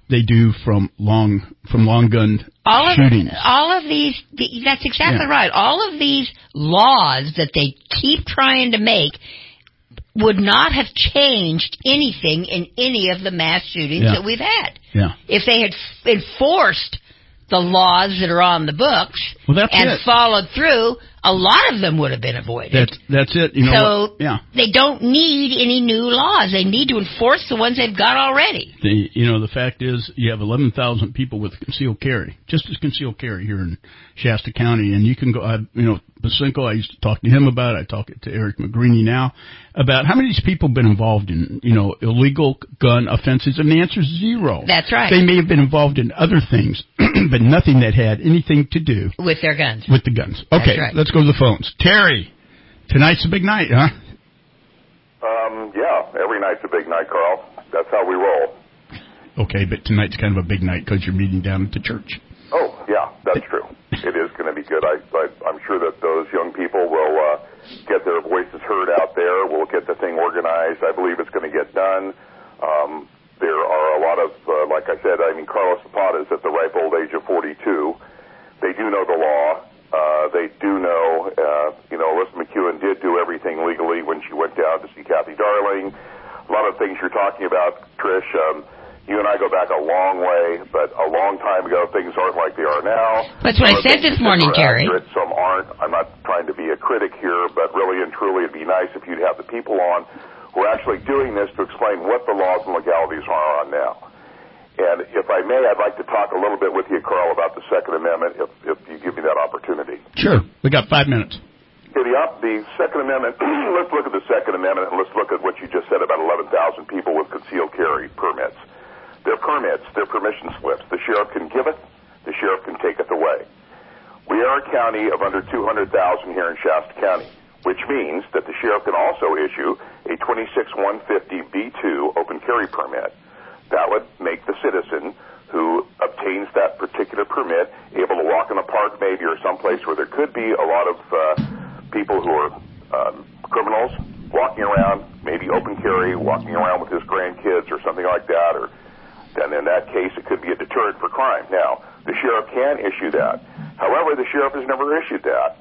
they do from long from long gun all of, shootings. All of these, that's exactly yeah. right. All of these laws that they keep trying to make would not have changed anything in any of the mass shootings yeah. that we've had. Yeah. If they had f- enforced the laws that are on the books well, that's and it. followed through, a lot of them would have been avoided. That's, that's it. You know so what? Yeah. they don't need any new laws. They need to enforce the ones they've got already. The, you know, the fact is you have eleven thousand people with concealed carry, just as concealed carry here in Shasta County. And you can go, I, you know, Basinko, I used to talk to him about it. I talk to Eric McGreeny now about how many of these people have been involved in, you know, illegal gun offenses. And the answer is zero. That's right. They may have been involved in other things, but nothing that had anything to do with their guns. With the guns. Okay, right. Let's go to the phones. Terry, tonight's a big night, huh? Um, yeah, every night's a big night, Carl. That's how we roll. Okay, but tonight's kind of a big night because you're meeting down at the church. Oh, yeah, that's true. It is going to be good. I, I, I'm sure that those young people will uh, get their voices heard out there. We'll get the thing organized. I believe it's going to get done. Um, there are a lot of, uh, like I said, I mean, Carlos Zapata is at the ripe old age of forty-two. They do know the law. Uh, they do know, uh, you know, Alyssa McEwen did do everything legally when she went down to see Kathy Darling. A lot of things you're talking about, Trish, um, you and I go back a long way, but a long time ago, things aren't like they are now. That's what I said this morning, Terry. Accurate, some aren't. I'm not trying to be a critic here, but really and truly, it'd be nice if you'd have the people on who are actually doing this to explain what the laws and legalities are on now. And if I may, I'd like to talk a little bit with you, Carl, about the Second Amendment, if, if you give me that opportunity. Sure. We got five minutes. Okay, the, the Second Amendment, let's look at the Second Amendment, and let's look at what you just said about eleven thousand people with concealed carry permits. They're permits, they're permission slips. The sheriff can give it, the sheriff can take it away. We are a county of under two hundred thousand here in Shasta County, which means that the sheriff can also issue a twenty-six one fifty B two open carry permit. That would make the citizen who obtains that particular permit able to walk in a park maybe or someplace where there could be a lot of uh, people who are um, criminals walking around, maybe open carry, walking around with his grandkids or something like that, or then in that case it could be a deterrent for crime. Now, the sheriff can issue that. However, the sheriff has never issued that.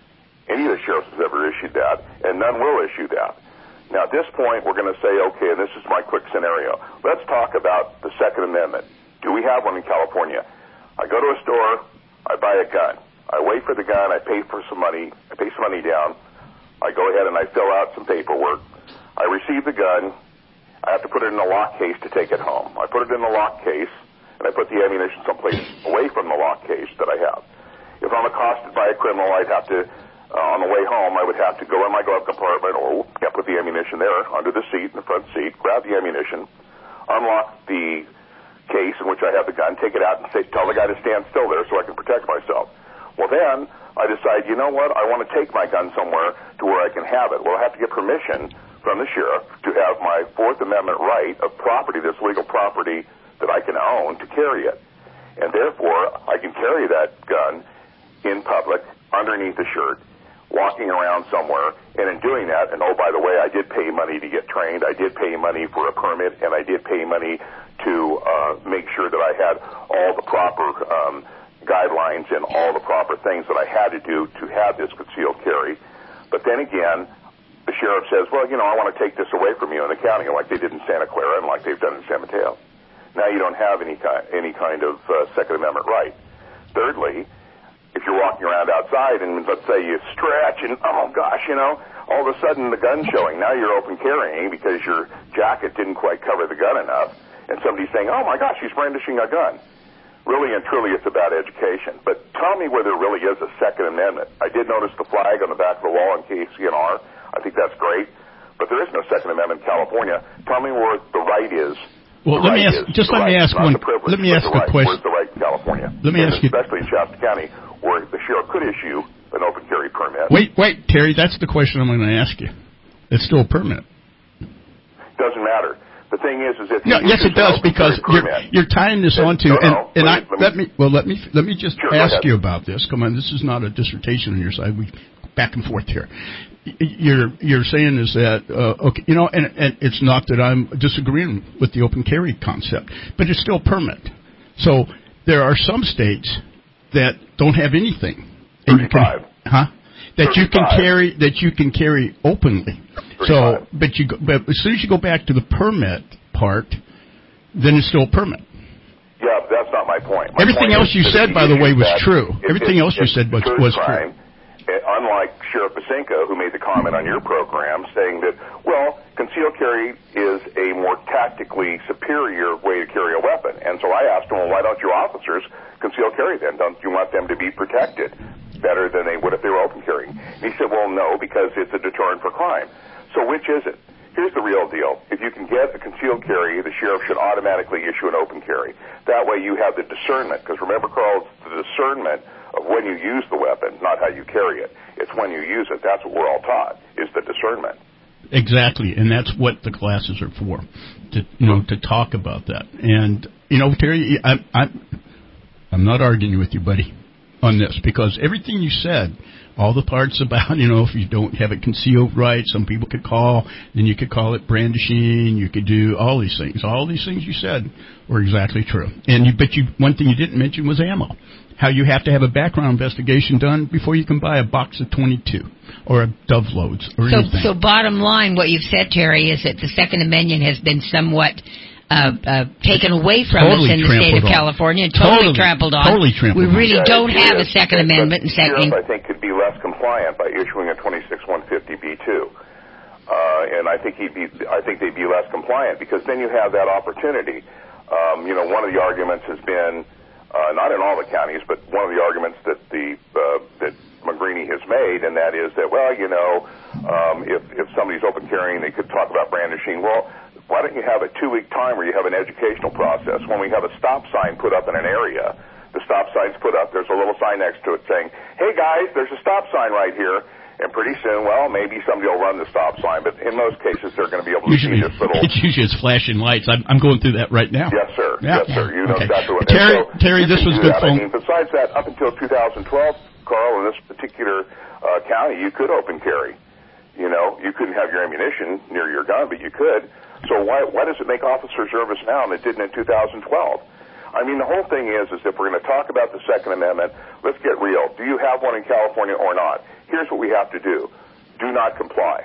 Any of the sheriffs has ever issued that, and none will issue that. Now, at this point, we're going to say, okay, and this is my quick scenario. Let's talk about the Second Amendment. Do we have one in California? I go to a store, I buy a gun. I wait for the gun, I pay for some money, I pay some money down. I go ahead and I fill out some paperwork. I receive the gun. I have to put it in a lock case to take it home. I put it in the lock case, and I put the ammunition someplace away from the lock case that I have. If I'm accosted by a criminal, I'd have to, uh, on the way home, I would have to go in my glove compartment, or yeah, put the ammunition there under the seat, in the front seat, grab the ammunition, unlock the case in which I have the gun, take it out, and say, tell the guy to stand still there so I can protect myself. Well, then I decide, you know what, I want to take my gun somewhere to where I can have it. Well, I have to get permission from the sheriff to have my Fourth Amendment right of property, this legal property that I can own, to carry it. And therefore, I can carry that gun in public, underneath the shirt, walking around somewhere, and in doing that, and oh, by the way, I did pay money to get trained, I did pay money for a permit, and I did pay money to uh, make sure that I had all the proper um, guidelines and all the proper things that I had to do to have this concealed carry. But then again, the sheriff says, well, you know, I want to take this away from you in the county, like they did in Santa Clara and like they've done in San Mateo. Now you don't have any kind, any kind of uh, Second Amendment right. Thirdly, if you're walking around outside and let's say you stretch and, oh gosh, you know, all of a sudden the gun's showing. Now you're open carrying because your jacket didn't quite cover the gun enough, and somebody's saying, oh my gosh, he's brandishing a gun. Really and truly, it's about education. But tell me where there really is a Second Amendment. I did notice the flag on the back of the wall in K C N R. I think that's great. But there is no Second Amendment in California. Tell me where the right is. Well, the let right me ask. Is. Just the let right, me ask one. Let me ask the a right. question. Where's the right in California? Let me and ask you. Especially in Shasta County, where the sheriff could issue an open carry permit. Wait, wait, Terry. That's the question I'm going to ask you. It's still a permit. Doesn't matter. The thing is, is if no, yes, it does because you're, you're tying this onto no, and, no, and let I me, let, let me well let me let me just sure, ask you about this. Come on, this is not a dissertation on your side. We back and forth here. You're you're saying is that uh, okay, you know, and, and it's not that I'm disagreeing with the open carry concept, but it's still a permit. So there are some states that don't have anything, and you can, huh? That you can carry that you can carry openly. So, but you go, but as soon as you go back to the permit part, then it's still a permit. Yeah, but that's not my point. My Everything point else you said, by the way, was true. It, Everything it, else you said was, was crime, true. It, unlike Sheriff Basinko, who made the comment on your program saying that, well, concealed carry is a more tactically superior way to carry a weapon. And so I asked him, well, why don't your officers conceal carry then? Don't you want them to be protected better than they would if they were open carrying? And he said, well, no, because it's a deterrent for crime. So which is it? Here's the real deal. If you can get a concealed carry, the sheriff should automatically issue an open carry. That way you have the discernment, because remember, Carl, it's the discernment of when you use the weapon, not how you carry it. It's when you use it. That's what we're all taught, is the discernment. Exactly, and that's what the classes are for, to you know, to talk about that. And you know, Terry, I, I, I'm not arguing with you, buddy, on this, because everything you said, all the parts about, you know, if you don't have it concealed right, some people could call, then you could call it brandishing, you could do all these things. All these things you said were exactly true. And you, but you, one thing you didn't mention was ammo. How you have to have a background investigation done before you can buy a box of twenty-two or a dove loads or so, anything. So bottom line, what you've said, Terry, is that the Second Amendment has been somewhat Uh, uh, taken away from totally us in the state of on. California and totally, totally trampled on. Totally trampled we really yeah, don't have is. a Second but Amendment. And second, I think could be less compliant by issuing a twenty-six one fifty B two, uh, and I think he'd be. I think they'd be less compliant because then you have that opportunity. Um, you know, one of the arguments has been uh, not in all the counties, but one of the arguments that the uh, that McGreeny has made, and that is that well, you know, um, if if somebody's open carrying, they could talk about brandishing. Well, why don't you have a two-week time where you have an educational process? When we have a stop sign put up in an area, the stop sign's put up, there's a little sign next to it saying, hey guys, there's a stop sign right here. And pretty soon, well, maybe somebody will run the stop sign, but in most cases, they're going to be able to usually, see this little... It's usually it's flashing lights. I'm, I'm going through that right now. Yes, sir. Yeah. Yes, sir. You know okay. exactly what... Terry, so Terry this was good phone... I mean, besides that, up until two thousand twelve, Carl, in this particular uh, county, you could open carry. You know, you couldn't have your ammunition near your gun, but you could. So why why does it make officers nervous now and it didn't in two thousand twelve? I mean, the whole thing is, is if we're going to talk about the Second Amendment, let's get real. Do you have one in California or not? Here's what we have to do. Do not comply.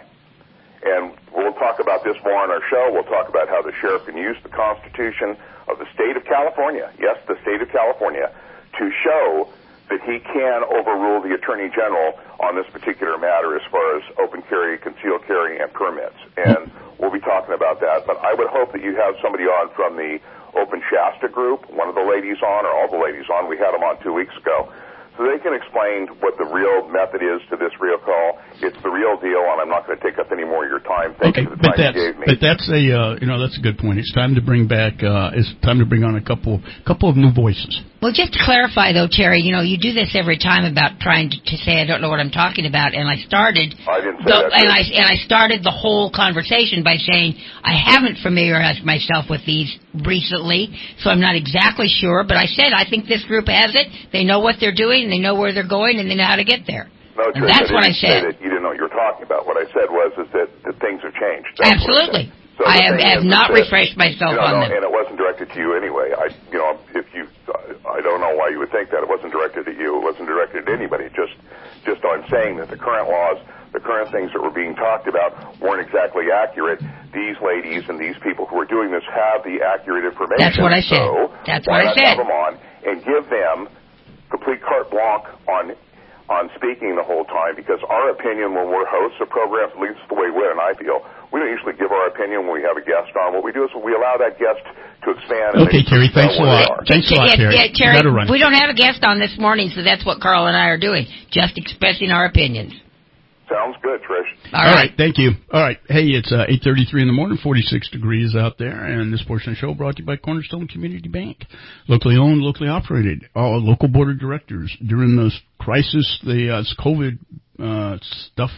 And we'll talk about this more on our show. We'll talk about how the sheriff can use the Constitution of the state of California, yes, the state of California, to show that he can overrule the Attorney General on this particular matter as far as open carry, concealed carry, and permits. And we'll be talking about that. But I would hope that you have somebody on from the Open Shasta group, one of the ladies on, or all the ladies on. We had them on two weeks ago. So they can explain what the real method is to this real call. It's the real deal, and I'm not going to take up any more of your time. Thank okay, you for the but time that's, you gave me. But that's a, uh, you know, that's a good point. It's time to bring back, uh, it's time to bring on a couple, couple of new voices. Well, just to clarify, though, Terry, you know, you do this every time about trying to, to say I don't know what I'm talking about, and I started, I didn't say the, that. and I and I started the whole conversation by saying I haven't familiarized myself with these recently, so I'm not exactly sure. But I said I think this group has it. They know what they're doing, and they know where they're going, and they know how to get there. No, and that's I what I said. said. That you didn't know what you were talking about. What I said was is that, that things have changed. That's Absolutely. So I have, have is, not is that, refreshed myself you know, on no, them. And it wasn't directed to you anyway. I, you know, if you, I don't know why you would think that. It wasn't directed at you. It wasn't directed at anybody. Just, just on saying that the current laws, the current things that were being talked about weren't exactly accurate. These ladies and these people who are doing this have the accurate information. That's what I said. So That's why what I not said. have them on and give them complete carte blanche on on speaking the whole time, because our opinion when we're hosts of programs, at least the way Win and I feel, we don't usually give our opinion when we have a guest on. What we do is we allow that guest to expand. Okay, and Terry, thanks a lot. Thanks a lot, yeah, Terry. Yeah, Terry, run. we don't have a guest on this morning, so that's what Carl and I are doing, just expressing our opinions. Sounds good, Trish. All, All right. right, thank you. All right, hey, it's uh, eight thirty-three in the morning, forty-six degrees out there, and this portion of the show brought to you by Cornerstone Community Bank. Locally owned, locally operated. All local board of directors. During this crisis, the uh, COVID uh, stuff,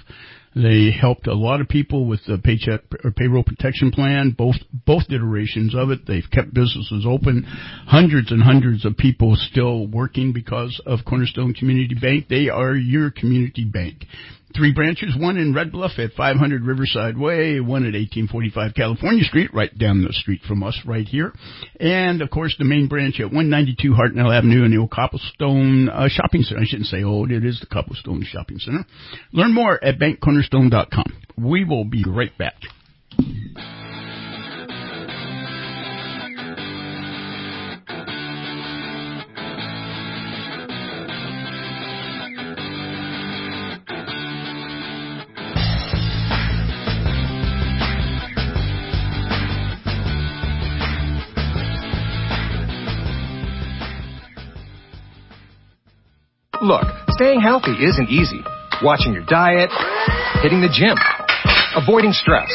They helped a lot of people with the paycheck or payroll protection plan, both both iterations of it. They've kept businesses open. Hundreds and hundreds of people still working because of Cornerstone Community Bank. They are your community bank. Three branches, one in Red Bluff at five hundred Riverside Way, one at eighteen forty-five California Street, right down the street from us right here. And, of course, the main branch at one ninety-two Hartnell Avenue in the old Cobblestone uh, Shopping Center. I shouldn't say old, it is the Cobblestone Shopping Center. Learn more at bank cornerstone dot com. We will be right back. Look, staying healthy isn't easy. Watching your diet, hitting the gym, avoiding stress.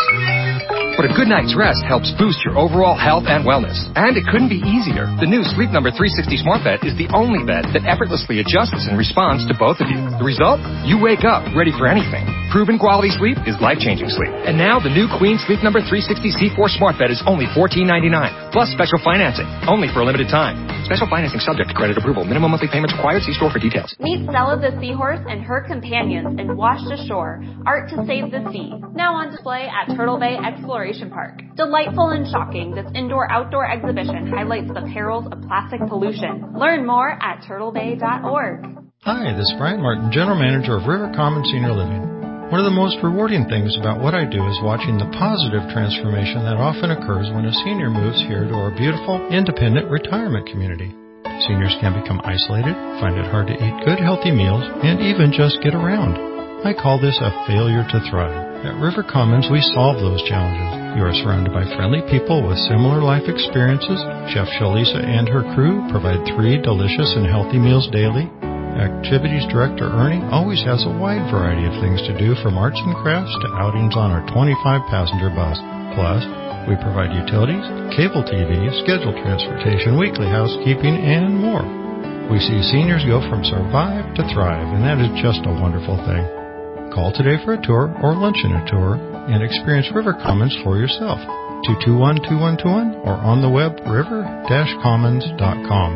But a good night's rest helps boost your overall health and wellness. And it couldn't be easier. The new Sleep Number three sixty Smart Bed is the only bed that effortlessly adjusts and responds to both of you. The result? You wake up ready for anything. Proven quality sleep is life-changing sleep. And now the new Queen Sleep Number three sixty C four Smart Bed is only fourteen ninety-nine, plus special financing, only for a limited time. Special financing subject to credit approval. Minimum monthly payments required. See store for details. Meet Stella the Seahorse and her companions in Washed Ashore, Art to Save the Sea. Now on display at Turtle Bay Exploration Park. Delightful and shocking, this indoor-outdoor exhibition highlights the perils of plastic pollution. Learn more at turtle bay dot org. Hi, this is Brian Martin, General Manager of River Commons Senior Living. One of the most rewarding things about what I do is watching the positive transformation that often occurs when a senior moves here to our beautiful, independent retirement community. Seniors can become isolated, find it hard to eat good, healthy meals, and even just get around. I call this a failure to thrive. At River Commons, we solve those challenges. You are surrounded by friendly people with similar life experiences. Chef Shalisa and her crew provide three delicious and healthy meals daily. Activities Director Ernie always has a wide variety of things to do, from arts and crafts to outings on our twenty-five passenger bus. Plus, we provide utilities, cable T V, scheduled transportation, weekly housekeeping, and more. We see seniors go from survive to thrive, and that is just a wonderful thing. Call today for a tour or luncheon a tour and experience River Commons for yourself. two two one, two one two one or on the web river dash commons dot com.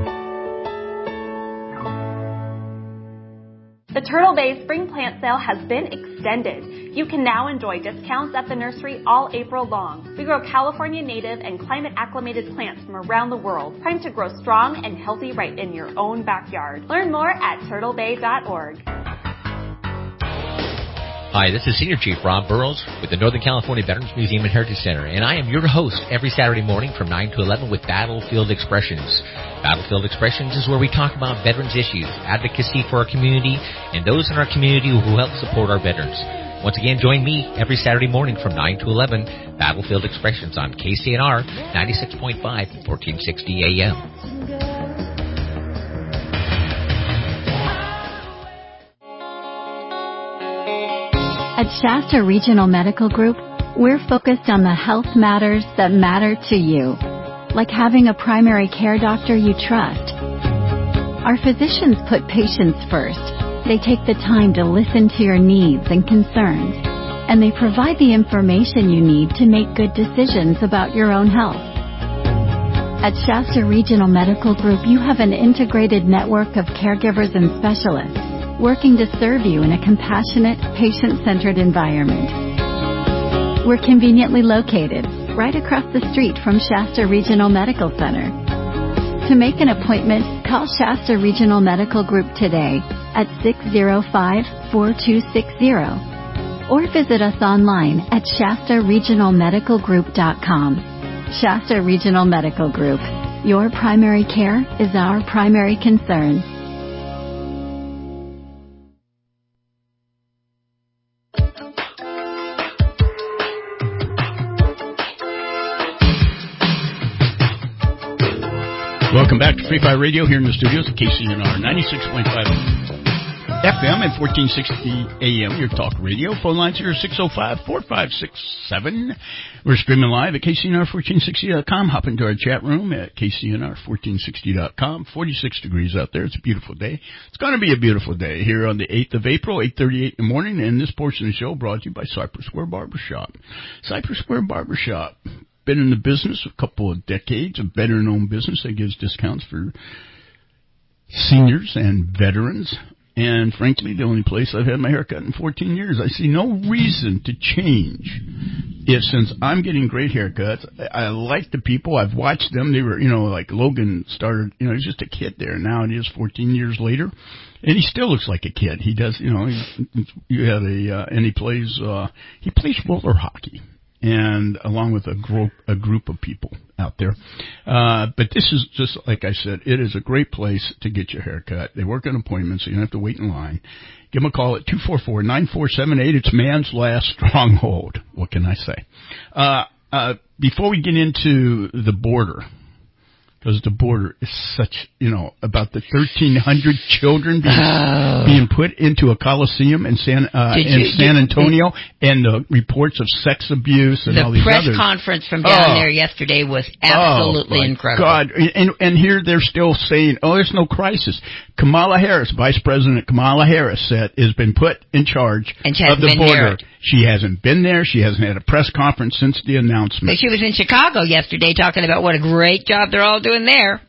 The Turtle Bay Spring Plant Sale has been extended. You can now enjoy discounts at the nursery all April long. We grow California native and climate acclimated plants from around the world, primed to grow strong and healthy right in your own backyard. Learn more at turtle bay dot org. Hi, this is Senior Chief Rob Burrows with the Northern California Veterans Museum and Heritage Center, and I am your host every Saturday morning from nine to eleven with Battlefield Expressions. Battlefield Expressions is where we talk about veterans issues, advocacy for our community, and those in our community who help support our veterans. Once again, join me every Saturday morning from nine to eleven, Battlefield Expressions on K C N R ninety-six point five, fourteen sixty A M. At Shasta Regional Medical Group, we're focused on the health matters that matter to you, like having a primary care doctor you trust. Our physicians put patients first. They take the time to listen to your needs and concerns, and they provide the information you need to make good decisions about your own health. At Shasta Regional Medical Group, you have an integrated network of caregivers and specialists working to serve you in a compassionate, patient-centered environment. We're conveniently located right across the street from Shasta Regional Medical Center. To make an appointment, call Shasta Regional Medical Group today at six zero five, four two six zero or visit us online at shasta regional medical group dot com. Shasta Regional Medical Group. Your primary care is our primary concern. Welcome back to Free Fire Radio here in the studios at K C N R ninety-six point five F M and fourteen sixty A M, your talk radio. Phone lines here are six oh five, four five six seven. We're streaming live at K C N R fourteen sixty dot com. Hop into our chat room at K C N R fourteen sixty dot com. forty-six degrees out there. It's a beautiful day. It's going to be a beautiful day here on the eighth of April, eight thirty-eight in the morning. And this portion of the show brought to you by Cypress Square Barbershop. Cypress Square Barbershop. Been in the business a couple of decades, a veteran-owned business that gives discounts for seniors and veterans. And frankly, the only place I've had my hair cut in fourteen years. I see no reason to change it since I'm getting great haircuts. I, I like the people. I've watched them. They were, you know, like Logan started, you know, he's just a kid there. Now it is fourteen years later. And he still looks like a kid. He does, you know, he, you have a, uh, and he plays, uh, he plays roller hockey. And along with a group, a group of people out there. Uh, but this is just, like I said, it is a great place to get your hair cut. They work on appointments, so you don't have to wait in line. Give them a call at two four four, nine four seven eight. It's man's last stronghold. What can I say? Uh, uh, before we get into the border, because the border is such, you know, about the thirteen hundred children being, oh. being put into a coliseum in San uh, Did in you, San did, Antonio, and the reports of sex abuse and the all these press others. conference from down oh. there yesterday was absolutely oh, my incredible. God, and and here they're still saying, "Oh, there's no crisis." Kamala Harris, Vice President Kamala Harris, said has been put in charge of the border. There. She hasn't been there. She hasn't had a press conference since the announcement. But she was in Chicago yesterday talking about what a great job they're all doing there.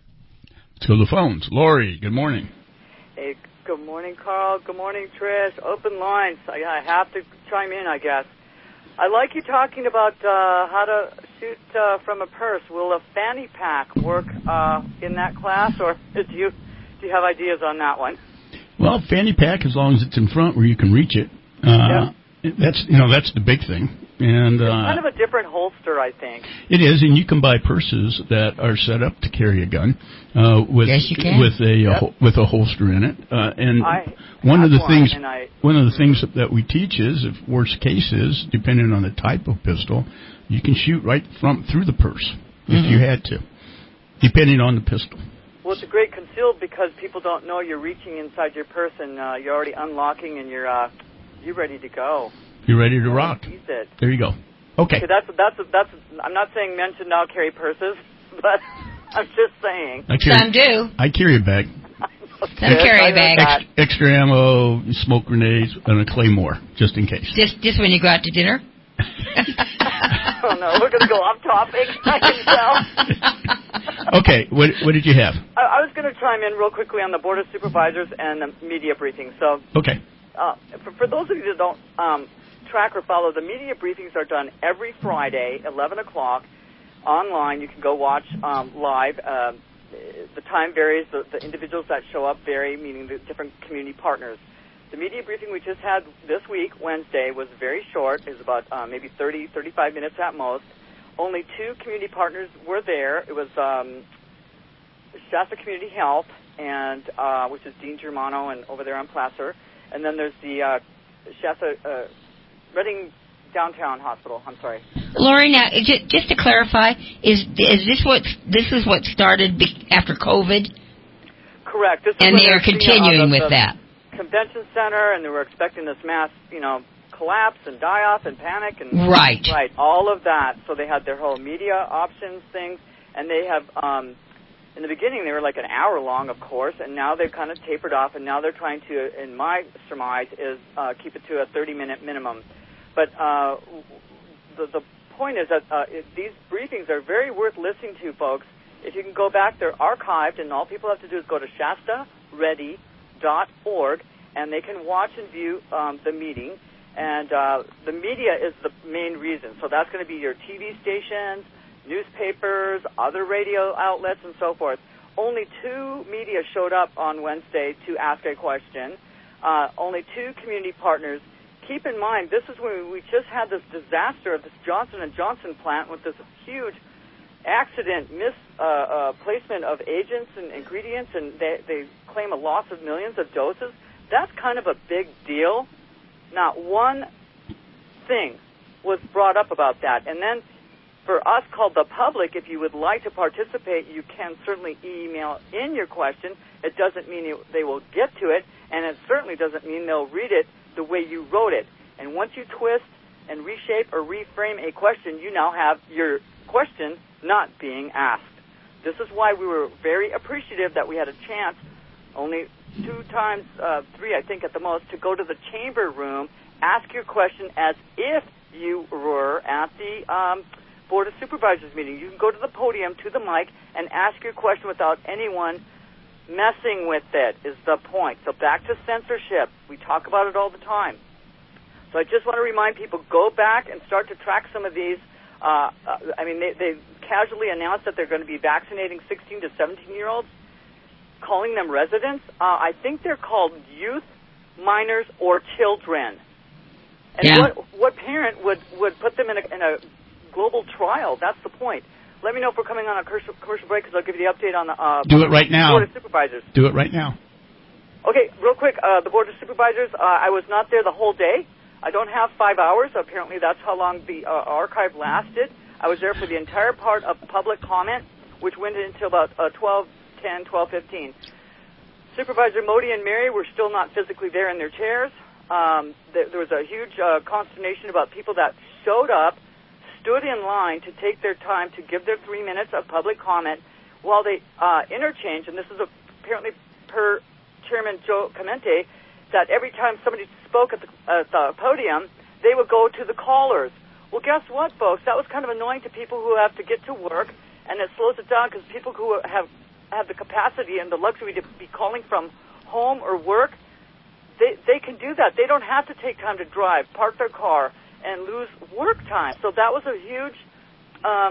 To the phones. Lori, good morning. Hey, good morning, Carl. Good morning, Trish. Open lines. I, I have to chime in, I guess. I like you talking about uh, how to shoot uh, from a purse. Will a fanny pack work uh, in that class, or do you do you have ideas on that one? Well, fanny pack, as long as it's in front where you can reach it. Uh, yeah. That's you know that's the big thing. And, uh, it's kind of a different holster, I think. It is, and you can buy purses that are set up to carry a gun uh, with yes, you can. with a yep. uh, with a holster in it. Uh, and I one of the one, things I, one of the things that we teach is, if worst case is, depending on the type of pistol, you can shoot right from through the purse mm-hmm. if you had to, depending on the pistol. Well, it's a great concealed because people don't know you're reaching inside your purse and uh, you're already unlocking and you're uh, you're ready to go. You're ready to rock. Use it. There you go. Okay. okay. That's that's that's. I'm not saying men should now carry purses, but I'm just saying. I carry, Some do. I carry a bag. Some carry a bag. Extra, extra ammo, smoke grenades, and a claymore, just in case. Just just when you go out to dinner. Oh no, we're gonna go off topic. I can tell. Okay, what what did you have? I, I was going to chime in real quickly on the Board of Supervisors and the media briefing. So. Okay. Uh, for, for those of you that don't um, track or follow, the media briefings are done every Friday, eleven o'clock, online. You can go watch um, live. Uh, the time varies. The, the individuals that show up vary, meaning the different community partners. The media briefing we just had this week, Wednesday, was very short. It was about uh, maybe thirty, thirty-five minutes at most. Only two community partners were there. It was um, Shasta Community Health, and uh, which is Dean Germano, and over there on Placer. And then there's the uh, Shasta uh, Reading Downtown Hospital. I'm sorry. Lori, now just, just to clarify, is is this what this is what started be, after COVID? Correct. This is and they are continuing the, with the that. Convention center, and they were expecting this mass, you know, collapse and die off and panic and right, right, all of that. So they had their whole media options things, and they have. Um, In the beginning, they were like an hour long, of course, and now they've kind of tapered off, and now they're trying to, in my surmise, is uh, keep it to a thirty-minute minimum. But uh, the, the point is that uh, it, these briefings are very worth listening to, folks. If you can go back, they're archived, and all people have to do is go to shasta ready dot org, and they can watch and view um, the meeting. And uh, the media is the main reason. So that's going to be your T V stations, newspapers, other radio outlets, and so forth. Only two media showed up on Wednesday to ask a question. Uh, only two community partners. Keep in mind, this is when we just had this disaster of this Johnson and Johnson plant with this huge accident, misplacement uh, uh, of agents and ingredients, and they, they claim a loss of millions of doses. That's kind of a big deal. Not one thing was brought up about that. And then for us called the public, if you would like to participate, you can certainly email in your question. It doesn't mean you, they will get to it, and it certainly doesn't mean they'll read it the way you wrote it. And once you twist and reshape or reframe a question, you now have your question not being asked. This is why we were very appreciative that we had a chance, only two times, uh, three I think at the most, to go to the chamber room, ask your question as if you were at the um, Board of Supervisors meeting. You can go to the podium, to the mic, and ask your question without anyone messing with it, is the point. So back to censorship. We talk about it all the time. So I just want to remind people, go back and start to track some of these. Uh, uh, I mean, they, they casually announced that they're going to be vaccinating sixteen to seventeen-year-olds, calling them residents. Uh, I think they're called youth, minors, or children. And yeah. what what parent would, would put them in a, in a global trial? That's the point. Let me know if we're coming on a commercial, commercial break, because I'll give you the update on the uh, Do it right now. Board of Supervisors. Do it right now. Okay, real quick, uh, the Board of Supervisors, uh, I was not there the whole day. I don't have five hours. Apparently that's how long the uh, archive lasted. I was there for the entire part of public comment, which went until about uh, twelve ten, twelve fifteen. Supervisor Modi and Mary were still not physically there in their chairs. Um, there, there was a huge uh, consternation about people that showed up, stood in line to take their time to give their three minutes of public comment while they uh, interchanged, and this is apparently per Chairman Joe Clemente, that every time somebody spoke at the, at the podium, they would go to the callers. Well, guess what, folks? That was kind of annoying to people who have to get to work, and it slows it down because people who have have the capacity and the luxury to be calling from home or work, they they can do that. They don't have to take time to drive, park their car, and lose work time. So that was a huge um,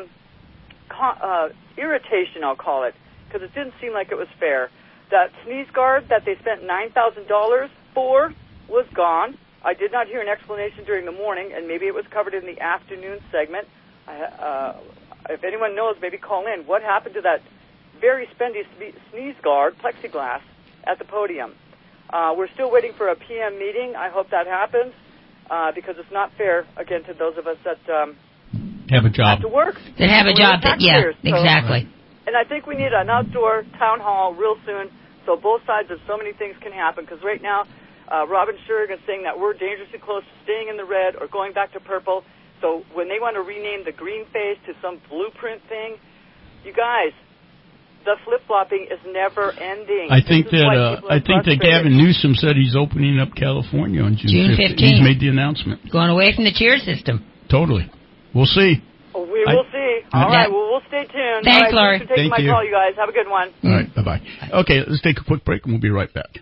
con- uh, irritation, I'll call it, because it didn't seem like it was fair. That sneeze guard that they spent nine thousand dollars for was gone. I did not hear an explanation during the morning, and maybe it was covered in the afternoon segment. I, uh, if anyone knows, maybe call in. What happened to that very spendy sneeze guard, plexiglass, at the podium? Uh, we're still waiting for a P M meeting. I hope that happens, uh, because it's not fair, again, to those of us that um, have a job. have to work. That have a job, that, yeah, so, exactly. And I think we need an outdoor town hall real soon, so both sides of so many things can happen, because right now, uh, Robin Sherg is saying that we're dangerously close to staying in the red or going back to purple. So when they want to rename the green phase to some blueprint thing, you guys, the flip-flopping is never ending. I think that uh, I think that Gavin Newsom said he's opening up California on June fifteenth. He's made the announcement. Going away from the tier system. Totally. We'll see. Oh, we will I, see. All right, well, we'll stay tuned. Thanks, All right, Laurie. Thanks for taking Thank my you. call, you guys. Have a good one. All right, bye-bye. Okay, let's take a quick break, and we'll be right back.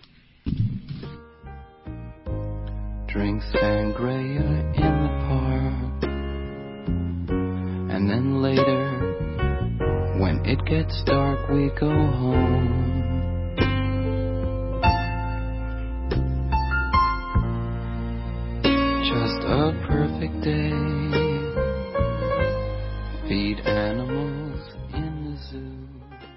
Drink sangria in the park, and then later, when it gets dark, we go home. Just a perfect day. Feed animals in the zoo.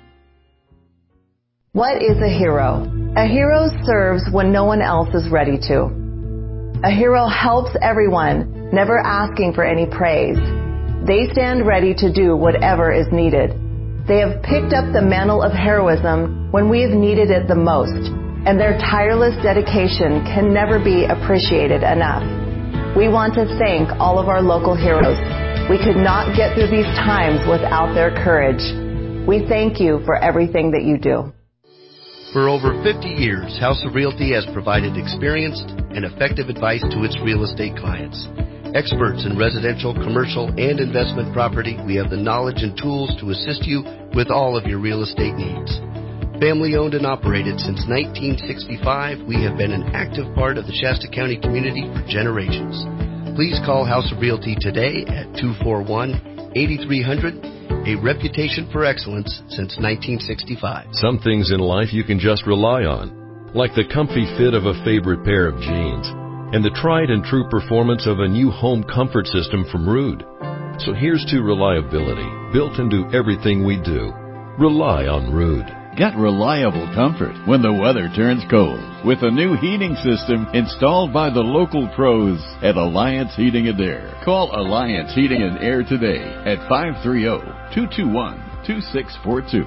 What is a hero? A hero serves when no one else is ready to. A hero helps everyone, never asking for any praise. They stand ready to do whatever is needed. They have picked up the mantle of heroism when we have needed it the most, and their tireless dedication can never be appreciated enough. We want to thank all of our local heroes. We could not get through these times without their courage. We thank you for everything that you do. For over fifty years, House of Realty has provided experienced and effective advice to its real estate clients. Experts in residential, commercial, and investment property, we have the knowledge and tools to assist you with all of your real estate needs. Family owned and operated since nineteen sixty-five, we have been an active part of the Shasta County community for generations. Please call House of Realty today at two four one, eight three zero zero. A reputation for excellence since nineteen sixty-five. Some things in life you can just rely on, like the comfy fit of a favorite pair of jeans and the tried and true performance of a new home comfort system from Ruud. So here's to reliability, built into everything we do. Rely on Ruud. Get reliable comfort when the weather turns cold with a new heating system installed by the local pros at Alliance Heating and Air. Call Alliance Heating and Air today at five three zero, two two one, two six four two.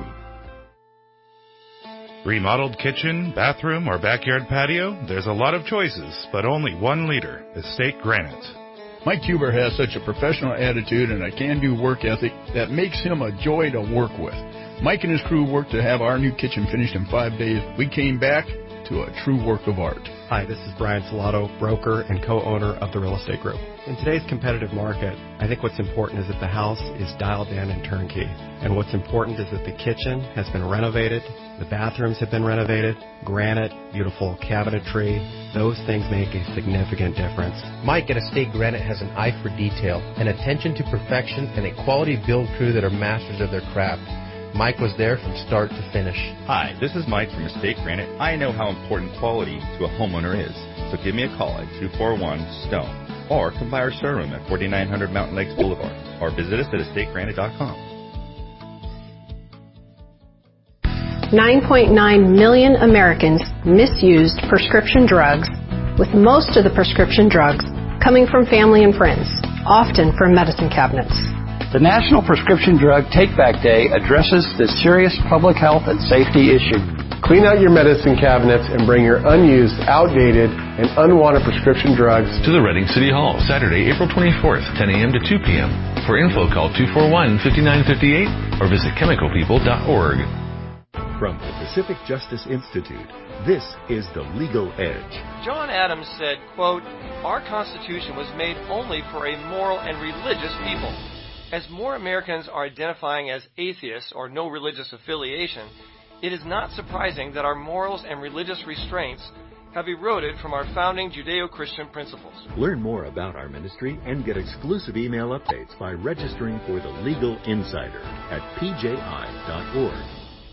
Remodeled kitchen, bathroom, or backyard patio? There's a lot of choices, but only one leader, Estate Granite. Mike Huber has such a professional attitude and a can-do work ethic that makes him a joy to work with. Mike and his crew worked to have our new kitchen finished in five days. We came back to a true work of art. Hi, this is Brian Salato, broker and co-owner of the Real Estate Group. In today's competitive market, I think what's important is that the house is dialed in and turnkey. And what's important is that the kitchen has been renovated, the bathrooms have been renovated, granite, beautiful cabinetry. Those things make a significant difference. Mike at Estate Granite has an eye for detail, an attention to perfection, and a quality build crew that are masters of their craft. Mike was there from start to finish. Hi, this is Mike from Estate Granite. I know how important quality to a homeowner is, so give me a call at two four one, STONE or come by our showroom at forty-nine hundred Mountain Lakes Boulevard or visit us at estate granite dot com. nine point nine million Americans misused prescription drugs, with most of the prescription drugs coming from family and friends, often from medicine cabinets. The National Prescription Drug Take-Back Day addresses this serious public health and safety issue. Clean out your medicine cabinets and bring your unused, outdated, and unwanted prescription drugs to the Reading City Hall, Saturday, April twenty-fourth, ten a.m. to two p.m. For info, call two four one, five nine five eight or visit chemical people dot org. From the Pacific Justice Institute, this is The Legal Edge. John Adams said, quote, "Our Constitution was made only for a moral and religious people." As more Americans are identifying as atheists or no religious affiliation, it is not surprising that our morals and religious restraints have eroded from our founding Judeo-Christian principles. Learn more about our ministry and get exclusive email updates by registering for the Legal Insider at p j i dot org.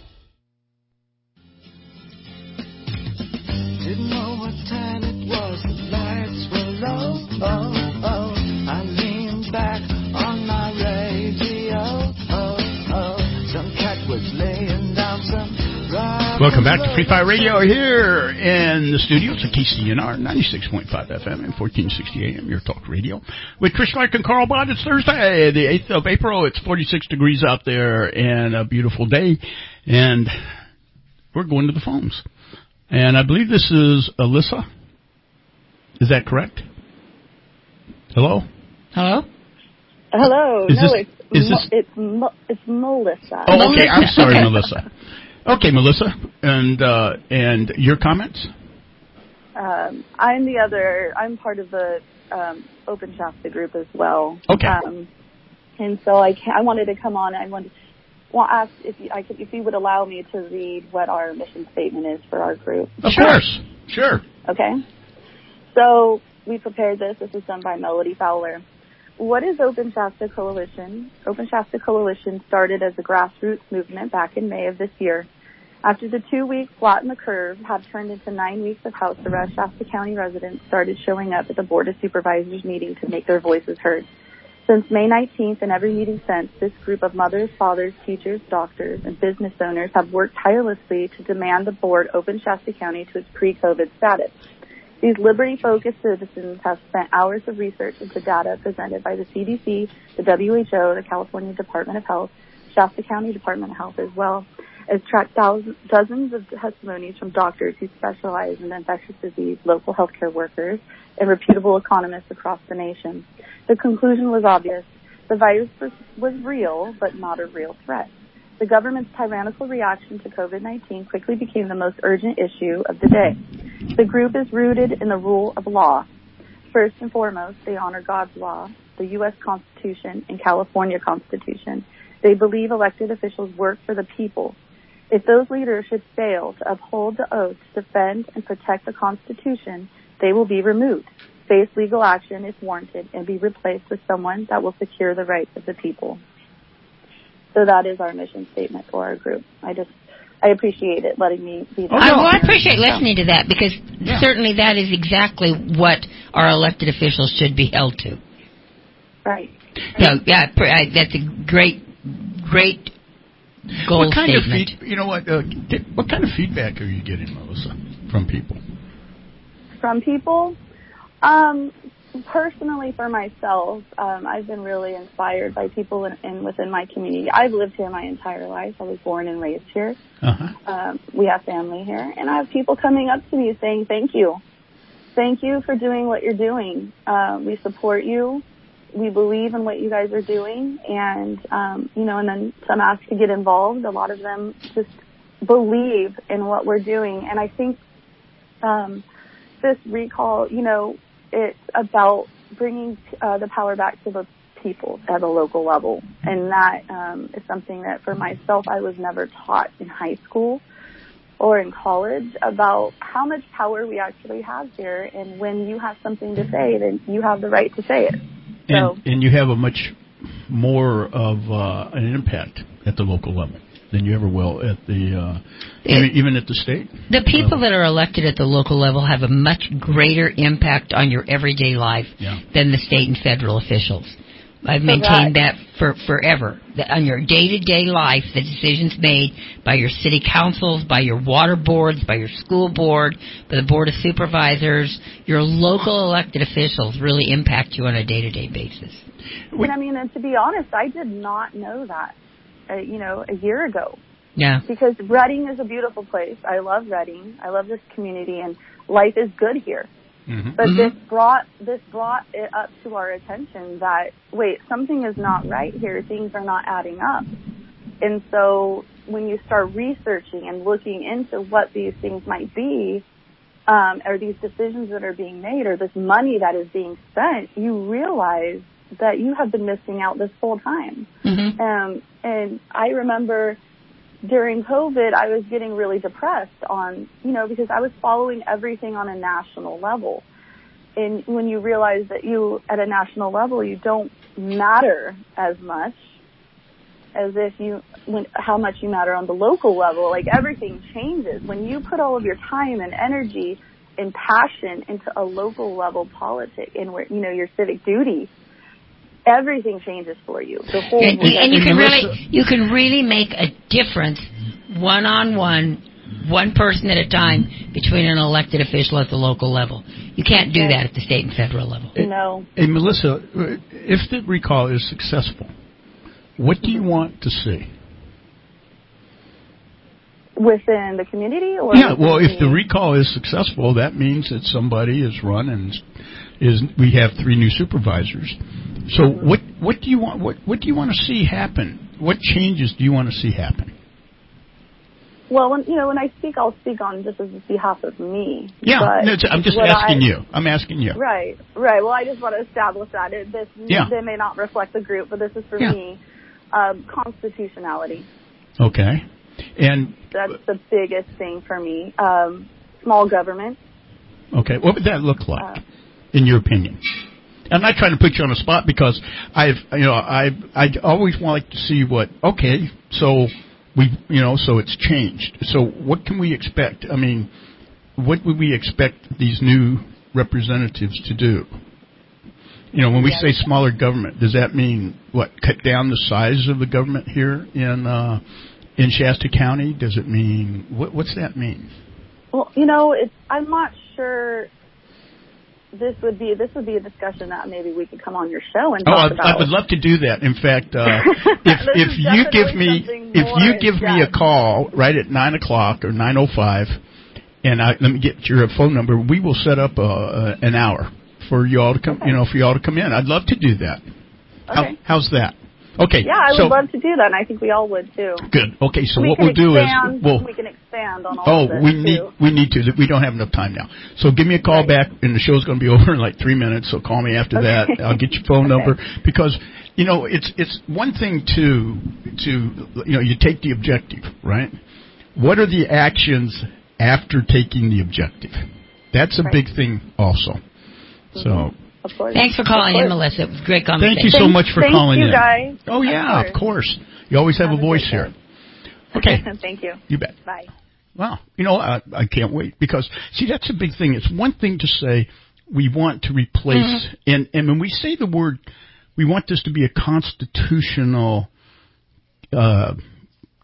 Didn't know what time it was, the lights were low, oh, oh. I leaned back on my radio, oh, oh. Some cat was laying down some rock. Welcome back to Free Fire Radio here in the studios of K C N R ninety-six point five F M and fourteen sixty A M, your talk radio. With Chris Clark and Carl Bond, it's Thursday, the eighth of April. It's forty-six degrees out there and a beautiful day. And we're going to the phones. And I believe this is Alyssa. Is that correct? Hello? Hello? Hello. Is no, this, it's is Mo- this... it's Mo- it's Melissa. Oh, okay. I'm sorry, Melissa. Okay, Melissa. And uh, and your comments? Um, I'm the other. I'm part of the um, Open Shasta group as well. Okay. Um, and so I can, I wanted to come on. I wanted. Well, ask if you, I could, if you would allow me to read what our mission statement is for our group. Of sure. course. Sure. Okay. So we prepared this. This is done by Melody Fowler. What is Open Shasta Coalition? Open Shasta Coalition started as a grassroots movement back in May of this year. After the two-week flatten the curve had turned into nine weeks of house arrest, Shasta County residents started showing up at the Board of Supervisors meeting to make their voices heard. Since May nineteenth and every meeting since, this group of mothers, fathers, teachers, doctors, and business owners have worked tirelessly to demand the board open Shasta County to its pre-COVID status. These liberty-focused citizens have spent hours of research into data presented by the C D C, the W H O, the California Department of Health, Shasta County Department of Health as well, as tracked thousands, dozens of testimonies from doctors who specialize in infectious disease, local healthcare workers, and reputable economists across the nation. The conclusion was obvious. The virus was, was real, but not a real threat. The government's tyrannical reaction to COVID nineteen quickly became the most urgent issue of the day. The group is rooted in the rule of law. First and foremost, they honor God's law, the U S Constitution, and California Constitution. They believe elected officials work for the people. If those leaderships fail to uphold the oath to defend and protect the Constitution, they will be removed, face legal action if warranted, and be replaced with someone that will secure the rights of the people. So that is our mission statement for our group. I just, I appreciate it letting me be there. I, well, I appreciate listening to that because yeah. certainly that is exactly what our elected officials should be held to. Right. So, yeah, that's a great, great goal what kind statement. Of feed, you know what? Uh, get, what kind of feedback are you getting, Melissa, from people? From people, um, personally, for myself, um, I've been really inspired by people in, in within my community. I've lived here my entire life. I was born and raised here. Uh-huh. Um, we have family here, and I have people coming up to me saying, "Thank you, thank you for doing what you're doing. Uh, we support you. We believe in what you guys are doing." And um, you know, and then some ask to get involved. A lot of them just believe in what we're doing, and I think um, this recall, you know, it's about bringing uh, the power back to the people at a local level. And that um, is something that for myself, I was never taught in high school or in college about how much power we actually have here. And when you have something to say, then you have the right to say it. So, and, and you have a much more of uh, an impact at the local level than you ever will at the uh, even, even at the state. The people level. that are elected at the local level have a much greater impact on your everyday life yeah. than the state and federal officials. I've maintained that for forever. That on your day-to-day life, the decisions made by your city councils, by your water boards, by your school board, by the board of supervisors, your local elected officials really impact you on a day-to-day basis. And I mean, and to be honest, I did not know that. Uh, you know, a year ago. Yeah. Because Reading is a beautiful place. I love Reading. I love this community, and life is good here. Mm-hmm. But mm-hmm. this brought this brought it up to our attention that wait, something is not right here. Things are not adding up. And so when you start researching and looking into what these things might be, um, or these decisions that are being made, or this money that is being spent, you realize that you have been missing out this whole time. Mm-hmm. Um, and I remember during COVID, I was getting really depressed on, you know, because I was following everything on a national level. And when you realize that you, at a national level, you don't matter as much as if you, when, how much you matter on the local level, like everything changes. When you put all of your time and energy and passion into a local level politic and where, you know, your civic duty, everything changes for you. The whole and, and you can really, you can really make a difference one on one, one person at a time between an elected official at the local level. You can't do that at the state and federal level. No. Hey, Melissa, if the recall is successful, what do you want to see? Within the community, or yeah, well, if the recall is successful, that means that somebody is run and is we have three new supervisors. So what what do you want what what do you want to see happen? What changes do you want to see happen? Well, when, you know, when I speak, I'll speak on just as behalf of me. Yeah, no, I'm just asking I, you. I'm asking you. Right, right. Well, I just want to establish that it, this yeah. they may not reflect the group, but this is for yeah. me. Um, constitutionality. Okay, and that's the biggest thing for me. Um, small government. Okay, what would that look like, uh, in your opinion? I'm not trying to put you on the spot because I've, you know, I I always like to see what. Okay, so we, you know, so it's changed. So what can we expect? I mean, what would we expect these new representatives to do? You know, when we say smaller government, does that mean what? Cut down the size of the government here in uh, in Shasta County? Does it mean what? What's that mean? Well, you know, it's I'm not sure. This would be this would be a discussion that maybe we could come on your show and talk oh, I, about. I would love to do that. In fact, uh, if if you give me if you give me a call right at nine o'clock or nine o five, and I, let me get your phone number, we will set up a, a, an hour for you all to come. Okay. You know, for you all to come in. I'd love to do that. Okay. How, how's that? Okay. Yeah, I so, would love to do that, and I think we all would too. Good. Okay, so we what we'll expand, do is we'll we can expand on all oh, of this we need too. we need to. We don't have enough time now. So give me a call right. back, and the show's going to be over in like three minutes. So call me after okay. that. I'll get your phone okay. number because you know it's it's one thing to to you know you take the objective, right? What are the actions after taking the objective? That's a right. big thing also. Mm-hmm. So. Of course. Thanks for calling in, Melissa. It was a great conversation. Thank you so much for Thank calling you in. Guys. Oh, yeah, of course. You always have, have a voice here. Okay. Thank you. You bet. Bye. Wow. You know, I, I can't wait because, see, that's a big thing. It's one thing to say we want to replace, mm-hmm. and, and when we say the word, we want this to be a constitutional uh,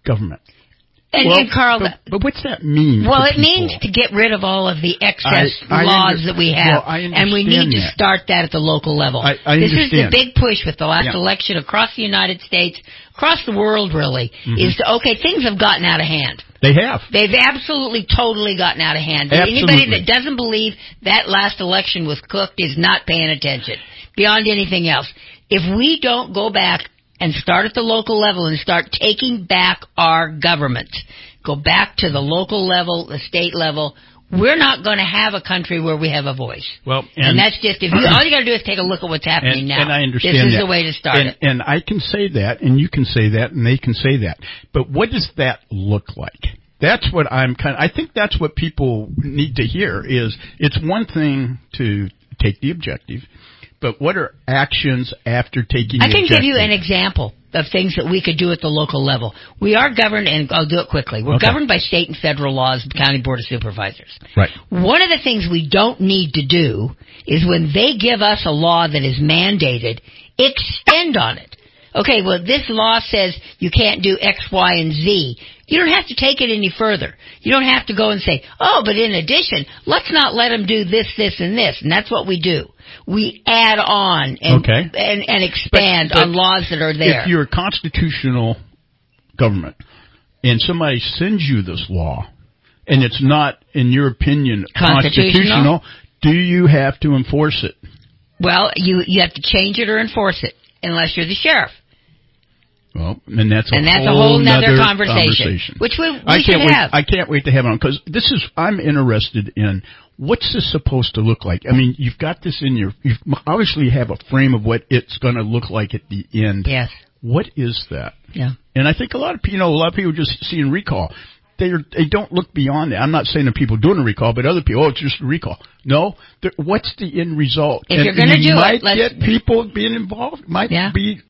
government. And, well, and Carl, but, but what's that mean? Well, to it means to get rid of all of the excess I, I laws under, that we have, well, and we need that. to start that at the local level. I, I this understand. is the big push with the last yeah. election across the United States, across the world, really, mm-hmm. is to, okay, things have gotten out of hand. They have. They've absolutely, totally gotten out of hand. Absolutely. Anybody that doesn't believe that last election was cooked is not paying attention, beyond anything else. If we don't go back and start at the local level and start taking back our government, go back to the local level, the state level, we're not going to have a country where we have a voice. Well, and and, that's just, if you, all you got to do is take a look at what's happening and, now. And I understand this is that. the way to start and, it. And I can say that, and you can say that, and they can say that. But what does that look like? That's what I'm kind of, I think that's what people need to hear is it's one thing to take the objective, but what are actions after taking I the can objective? give you an example of things that we could do at the local level. We are governed, and I'll do it quickly, we're okay. governed by state and federal laws, County Board of Supervisors. Right. One of the things we don't need to do is when they give us a law that is mandated, extend on it. Okay, well, this law says you can't do X, Y, and Z. You don't have to take it any further. You don't have to go and say, oh, but in addition, let's not let them do this, this, and this. And that's what we do. We add on and okay. and, and expand but, but on laws that are there. If you're a constitutional government and somebody sends you this law and it's not, in your opinion, constitutional, constitutional do you have to enforce it? Well, you, you have to change it or enforce it, unless you're the sheriff. Well, and that's a and that's whole a whole nother conversation, conversation, which we, we I should can't wait, have. I can't wait to have it on, because this is, I'm interested in what's this supposed to look like. I mean, you've got this in your, you obviously have a frame of what it's going to look like at the end. Yes. What is that? Yeah. And I think a lot of people, you know, a lot of people just seeing recall. They they don't look beyond that. I'm not saying that people doing a recall, but other people, oh, it's just a recall. No, what's the end result? If and, you're going to you do might it, let's get people being involved. Might yeah. be